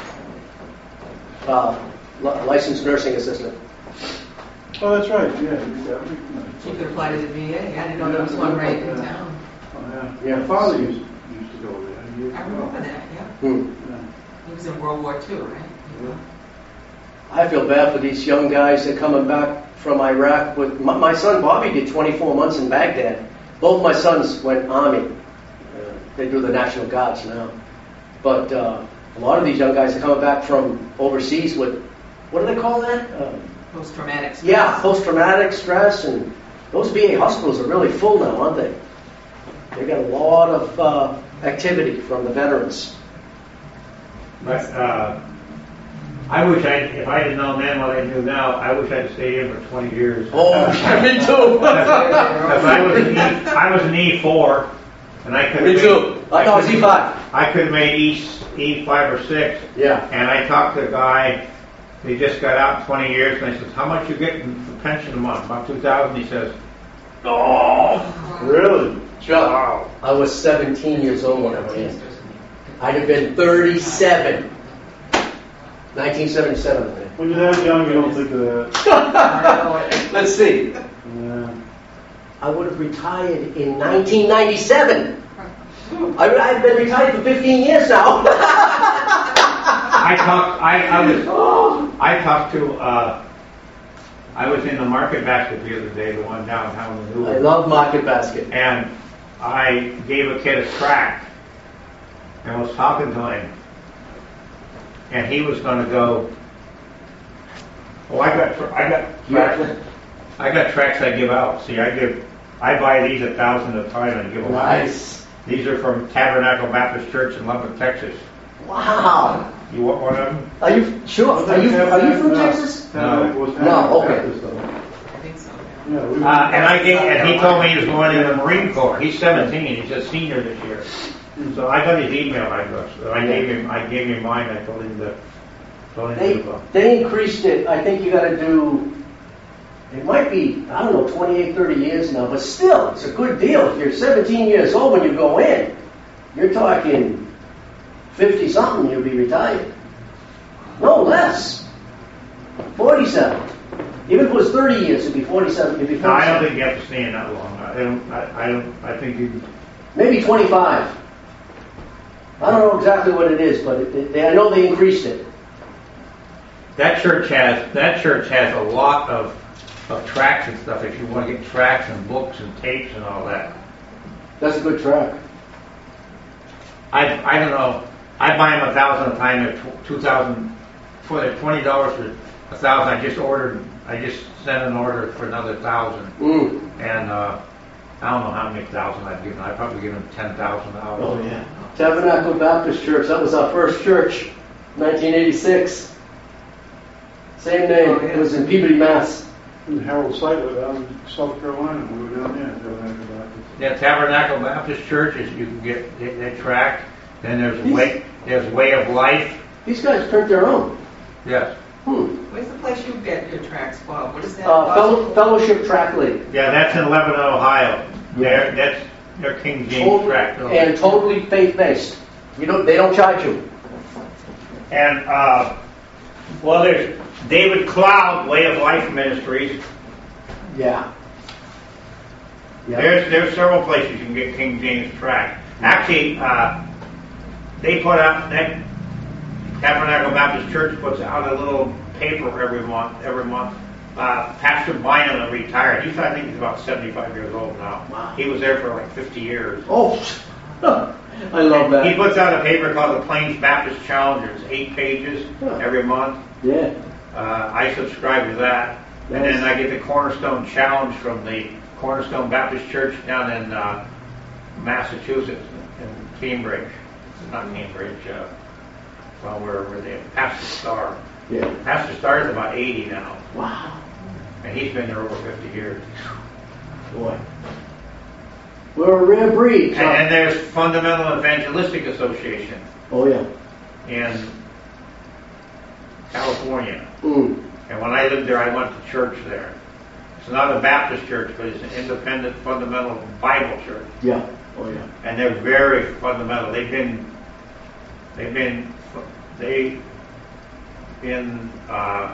A, uh, li- licensed nursing assistant. Oh, that's right, yeah. that would be nice. She could apply to the V A. I didn't know there was one right in town. Oh, yeah. Yeah. My father used, used to go there. years I ago. remember that, yeah. Hmm. Yeah. He was in World War Two, right? Yeah. I feel bad for these young guys that are coming back from Iraq. With my, my son Bobby did twenty-four months in Baghdad. Both my sons went Army. Uh, they do the National Guards now. But uh, a lot of these young guys are coming back from overseas with, what do they call that? Uh, Post-traumatic stress. yeah, post-traumatic stress. And those V A hospitals are really full now, aren't they? They got a lot of uh, activity from the veterans. But uh, I wish I, if I had known then what I knew now, I wish I'd stayed in for twenty years. Oh, me too. Because I was an E, I was an E four, and I could. Me too. I thought it was E five. I could have made E E five or six. Yeah. And I talked to a guy. He just got out in twenty years, and I said, "How much you get in for pension a month?" About two thousand. He says, "Oh, Really? Chuck, I was seventeen years old when I went in. I'd have been thirty-seven. nineteen seventy-seven, I think. When you're that young, you don't think of that. Let's see. Yeah. I would have retired in nineteen ninety-seven. I, I've been retired for fifteen years now. I talked. I, I was. I talked to. Uh, I was in the Market Basket the other day, the one downtown in Newell. I love Market Basket. And I gave a kid a tract and was talking to him. And he was going to go, oh, I got, tra- I got tracts. I got tracts I give out. See, I give, I buy these a thousand at a time and give them out. Nice. These are from Tabernacle Baptist Church in Lubbock, Texas. Wow. You want one of them? Are you sure? Are you are you from No. Texas? No. Was No, okay. Baptist, though. I think so, yeah. Yeah, we Uh, and I gave, and he told me he was going in the Marine Corps. He's seventeen. He's a senior this year. So I got his email address. So I gave him, I gave him mine. I told him to, told him They to go. they increased it. I think you got to do. It might be, I don't know, twenty-eight, thirty years now, but still, it's a good deal. If you're seventeen years old when you go in, you're talking fifty something, you'll be retired. No less. forty-seven. Even if it was thirty years, it'd be forty-seven. It'd be No, I don't forty-seven. think you have to stay in that long. I don't, I, I don't, I think you, Maybe twenty-five. I don't know exactly what it is, but it, it, they, I know they increased it. that church has, that church has a lot of, of tracts and stuff. If you want to get tracts and books and tapes and all that. That's a good track. I, I don't know. I buy them a thousand a time at tw- two thousand, for the twenty dollars for a thousand. I just ordered, I just sent an order for another thousand. Mm. And, uh, I don't know how many thousand I've given. I've probably given ten thousand dollars. Oh, yeah. Tabernacle Baptist Church, that was our first church, nineteen eighty-six. Same name, Oh, yeah. it was in Peabody, Mass. And Harold Seidler down in South Carolina, we were down there, Tabernacle Baptist. Yeah, Tabernacle Baptist Church is, you can get, they, they tract, then there's way, there's Way of Life. These guys print their own. Yes. Hmm. Where's the place you get your tracks, Bob? What is that? Uh, fellow, Fellowship Track League. Yeah, that's in Lebanon, Ohio. They're, that's, they're King James Totally- tract. and totally faith-based. You don't, they don't charge you. And, uh, well, there's David Cloud, Way of Life Ministries. Yeah. Yeah. There's, there's several places you can get King James tract. Actually, uh, they put out, that Tabernacle Baptist Church puts out a little paper every month, every month. Uh, Pastor Bynum retired. He's, I think he's about seventy-five years old now. Wow. He was there for like fifty years. Oh, I love that. He puts out a paper called the Plains Baptist Challenger. It's eight pages Huh. every month. Yeah. Uh, I subscribe to that. And Nice. then I get the Cornerstone Challenge from the Cornerstone Baptist Church down in uh, Massachusetts, in Cambridge. Not Cambridge, uh, well, where were they? Pastor Starr. Yeah. Pastor Starr is about eighty now, Wow. and he's been there over fifty years. Boy. We're a rare breed. And then there's Fundamental Evangelistic Association Oh, yeah. in California. Mm. And when I lived there, I went to church there. It's not a Baptist church, but it's an independent fundamental Bible church. Yeah. Oh, yeah. And they're very fundamental. They've been, they've been, they, been, uh,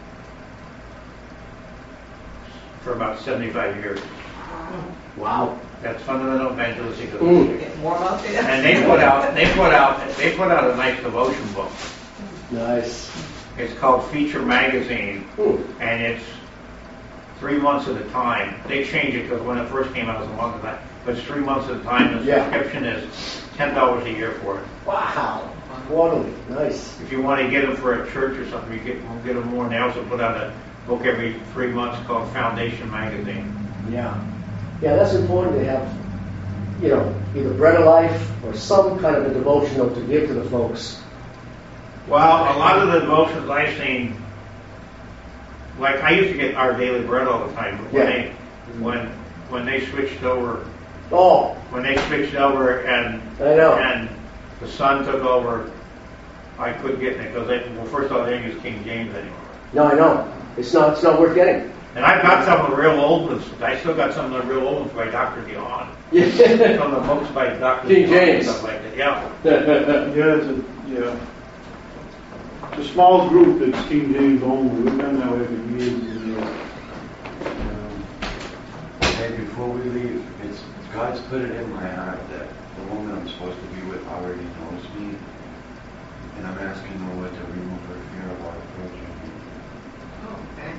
for about seventy-five years. Wow. That's Fundamental Evangelistic Mm. Association. Get warm out there? And they put out, they put out, they put out a nice devotion book. Nice. It's called Feature Magazine, Mm. and it's three months at a time. They changed it because when it first came out, it was a month at a time. But it's three months at a time. The Yeah. subscription is ten dollars a year for it. Wow. Quarterly. Nice. If you want to get them for a church or something, you get, we'll get them more. And they also put out a book every three months called Foundation Magazine. Yeah. Yeah, that's important to have, you know, either Bread of Life or some kind of a devotional to give to the folks. Well, a lot of the devotions I've seen, like I used to get Our Daily Bread all the time, but when Yeah. they when when they switched over, Oh, when they switched over and I know. and the Sun took over, I couldn't get it because they, well, first of all, they didn't use King James anymore. No, I know. It's not. It's not worth getting. And I've got some of the real old ones. I still got some of the real old ones by Doctor Dion. Yeah. Some of the books by Doctor King Dion and James. stuff like that. Yeah. Yeah, it's a, yeah. It's a small group that's King James only. We've been that way for years and years. Um, Hey, before we leave, it's God's put it in my heart that the woman I'm supposed to be with already knows me, and I'm asking the Lord to remove her fear about approaching me. Oh, okay.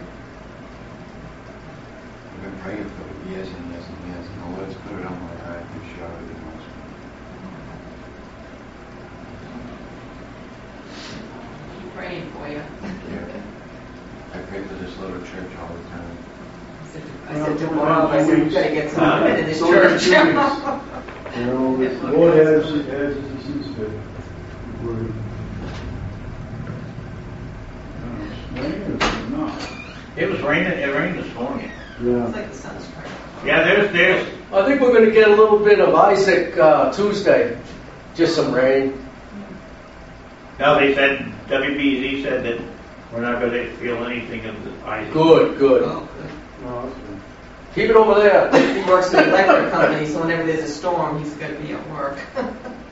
I've been praying for years and years and years, and the Lord's put it on my heart that she already knows me. Keep praying for you. Yeah. I pray for this little church all the time. I said to- I said to Bob, I said, we gotta get some women in this So there's church. two weeks. You know, the Lord has, has He sees fit. We're, uh, raining or not? It was raining. It rained this morning. Yeah. It's like the sun's trying. Yeah. There's there's I think we're going to get a little bit of Isaac uh, Tuesday. Just some rain. no. They said W B Z said that we're not going to feel anything of the ice. Good, good. Oh, good. No, that's good. Keep it over there. He works in the electric company, so whenever there's a storm, he's gonna be at work. What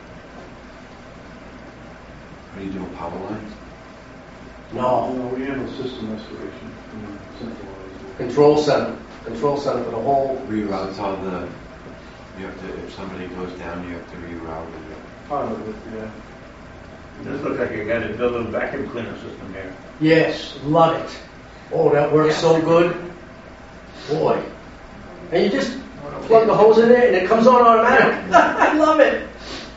do you do, power lines? No. No, we handle system restoration. You know, centralized. Control center. Control center for the whole. Reroutes all the, you have to, if somebody goes down, you have to reroute it. Part of it, yeah. This looks like you got to build a vacuum cleaner system here. Yes, love it. Oh, that works so good. Boy. And you just plug the hose in there and it comes on automatic. I love it.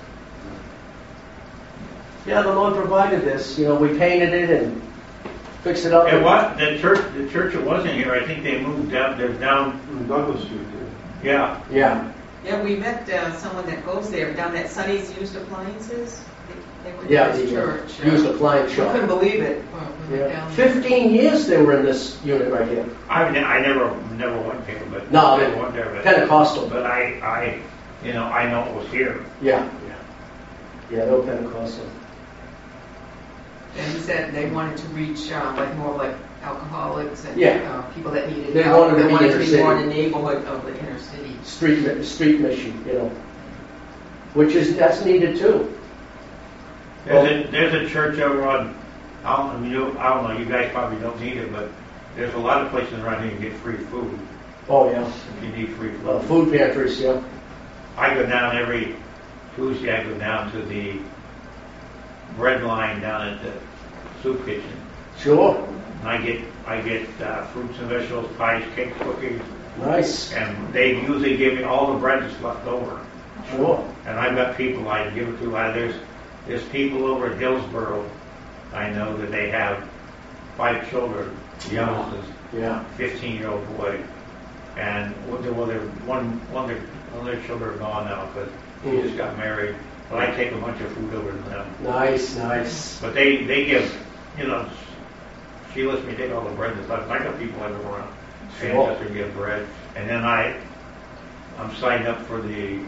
Yeah, the Lord provided this. You know, we painted it and fixed it up. And what the church, the church that wasn't here, I think they moved down. They're down. On Douglas Street there. Yeah. Yeah. Yeah, we met uh, someone that goes there down at Sunny's Used Appliances. They, They went Yeah, to this the uh, church. used appliance We couldn't shop. believe it. when we went Yeah. down there. Fifteen years they were in this unit right here. I, ne- I never, never went there, but. No, I they- never went there, but. Pentecostal. But I, I, you know, I know it was here. Yeah. Yeah, they were Pentecostal. And he said they wanted to reach, uh, like, more like alcoholics and Yeah. uh, people that needed They help. wanted to They be wanted to inner be city. more in the neighborhood of the inner city. Street, mi- street mission, you know. Which is, that's needed too. There's a, there's a church over on, I don't, you know, I don't know, you guys probably don't need it, but there's a lot of places around here you can get free food, Oh, yeah. if you need free Uh, food. food pantries, yeah. I go down every Tuesday, I go down to the bread line down at the soup kitchen. Sure. And I get, I get uh, fruits and vegetables, pies, cakes, cookies, Nice. and they usually give me all the bread that's left over. Sure. And I've got people I give it to. I, there's there's people over at Hillsboro. I know that they have five children. The youngest is Yeah. fifteen year old boy, and well, they're, well, they're, one one of their one of their children are gone now because he just got married. But I take a bunch of food over to them. Nice, nice. But they they give, you know, she lets me take all the bread and stuff. I got people everywhere around. Sure. Manchester give bread, and then I I'm signed up for the.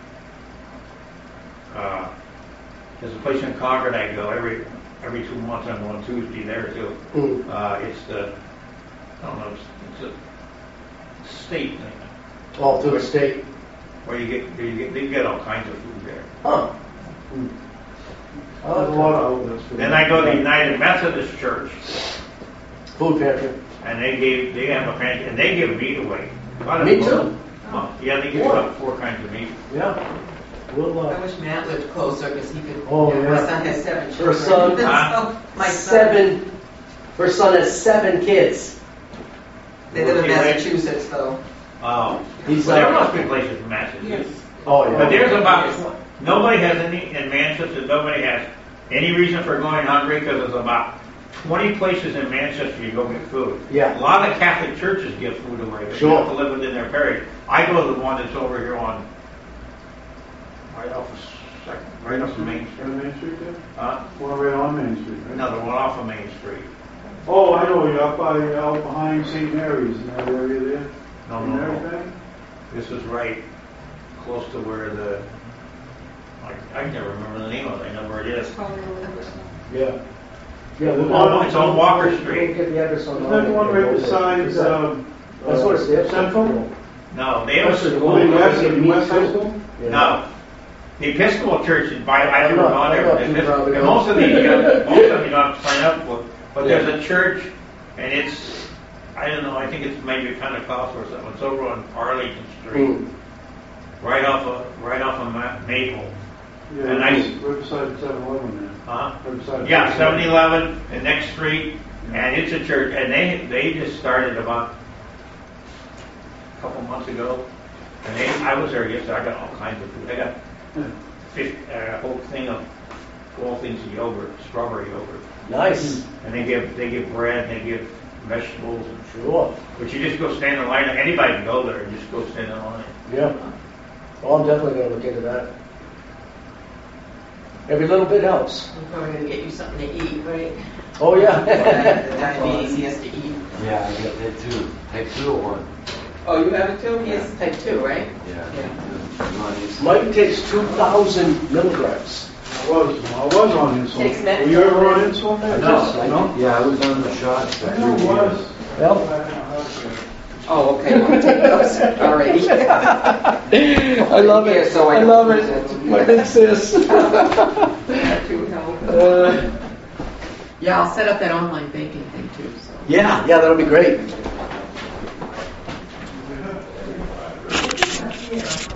Uh, there's a place in Concord I go every every two months. I'm on Tuesday there too. Mm. Uh, it's the I don't know. It's, it's a state thing All through the state. where you get you get they get all kinds of food there. Huh. Mm. There's a lot of outlets for Then that. I go to the United Methodist Church, Food pantry. and they gave they have a pantry, and they give meat away. A lot of Me people- too. Oh, yeah, they give What? about four kinds of meat. Yeah. We'll, I uh, wish Matt lived closer because he could. Oh, you know, My yeah. son has seven Her children. son- So, my son, seven. Her son has seven kids. they live in Okay, right. Massachusetts though. Oh, He's, well, there uh, must be places in Massachusetts. Oh, yeah. But there's about, nobody has any, in Manchester, nobody has any reason for going hungry because there's about twenty places in Manchester you go get food. Yeah. A lot of Catholic churches give food away. But Sure. You have to live within their parish. I go to the one that's over here on, right off of Second, right off of Main Right Street. on Main Street there? Uh, One right on Main Street, right? no, the one off of Main Street. Oh, I know, you're up by, out behind Saint Mary's in that area there. No, And no, no. everything? This is right close to where the, I, I can never remember the name of it. I know where it is. Yeah. Yeah, we'll Oh, it's on Walker Street. We'll get the address on. Isn't that the one right beside, um, That's what it's there. Central? No, they have That's a the school. Going west, Well, west high school? No. The Episcopal Church, is by, I I'm never not- gone I'm there. not but too the- proud to and go. most of these, you have- most of them you don't have to sign up for. But there's a church, and it's, I don't know, I think it's maybe a Pentecostal or something. It's over on Arlington Street, Mm. right off of, right off of Ma- Maple. Yeah, And I- right beside seven eleven Huh? there. Right beside. Yeah, seven eleven, the next street, and it's a church, and they, they just started about a couple months ago. And they, I was there yesterday, I got all kinds of food. I got Yeah. fifty, uh, a whole thing of, all things of yogurt, strawberry yogurt. Nice. And they give, they give bread, they give vegetables, Sure. but you just go stand in line, anybody can go there and just go stand in line. Yeah. Well, I'm definitely going to look into that. Every little bit helps. I'm probably gonna get you something to eat, right? Oh, The yeah. diabetes he has to eat. Yeah, I get that too. Type two or one. Oh, you have it too? He has type two, right? Yeah. Yeah. I'm on insulin. Mike takes two thousand milligrams. I was, I was on insulin. Takes med- Were you ever on insulin? there? No, No? Yeah, I was on the shot for I three know it years. was. Well. Oh, okay, you want to take those already? I love Yeah, it. so I I don't love use it. it. My big sis. Uh, Yeah, I'll set up that online banking thing too, so. yeah, yeah, that'll be great. Yeah.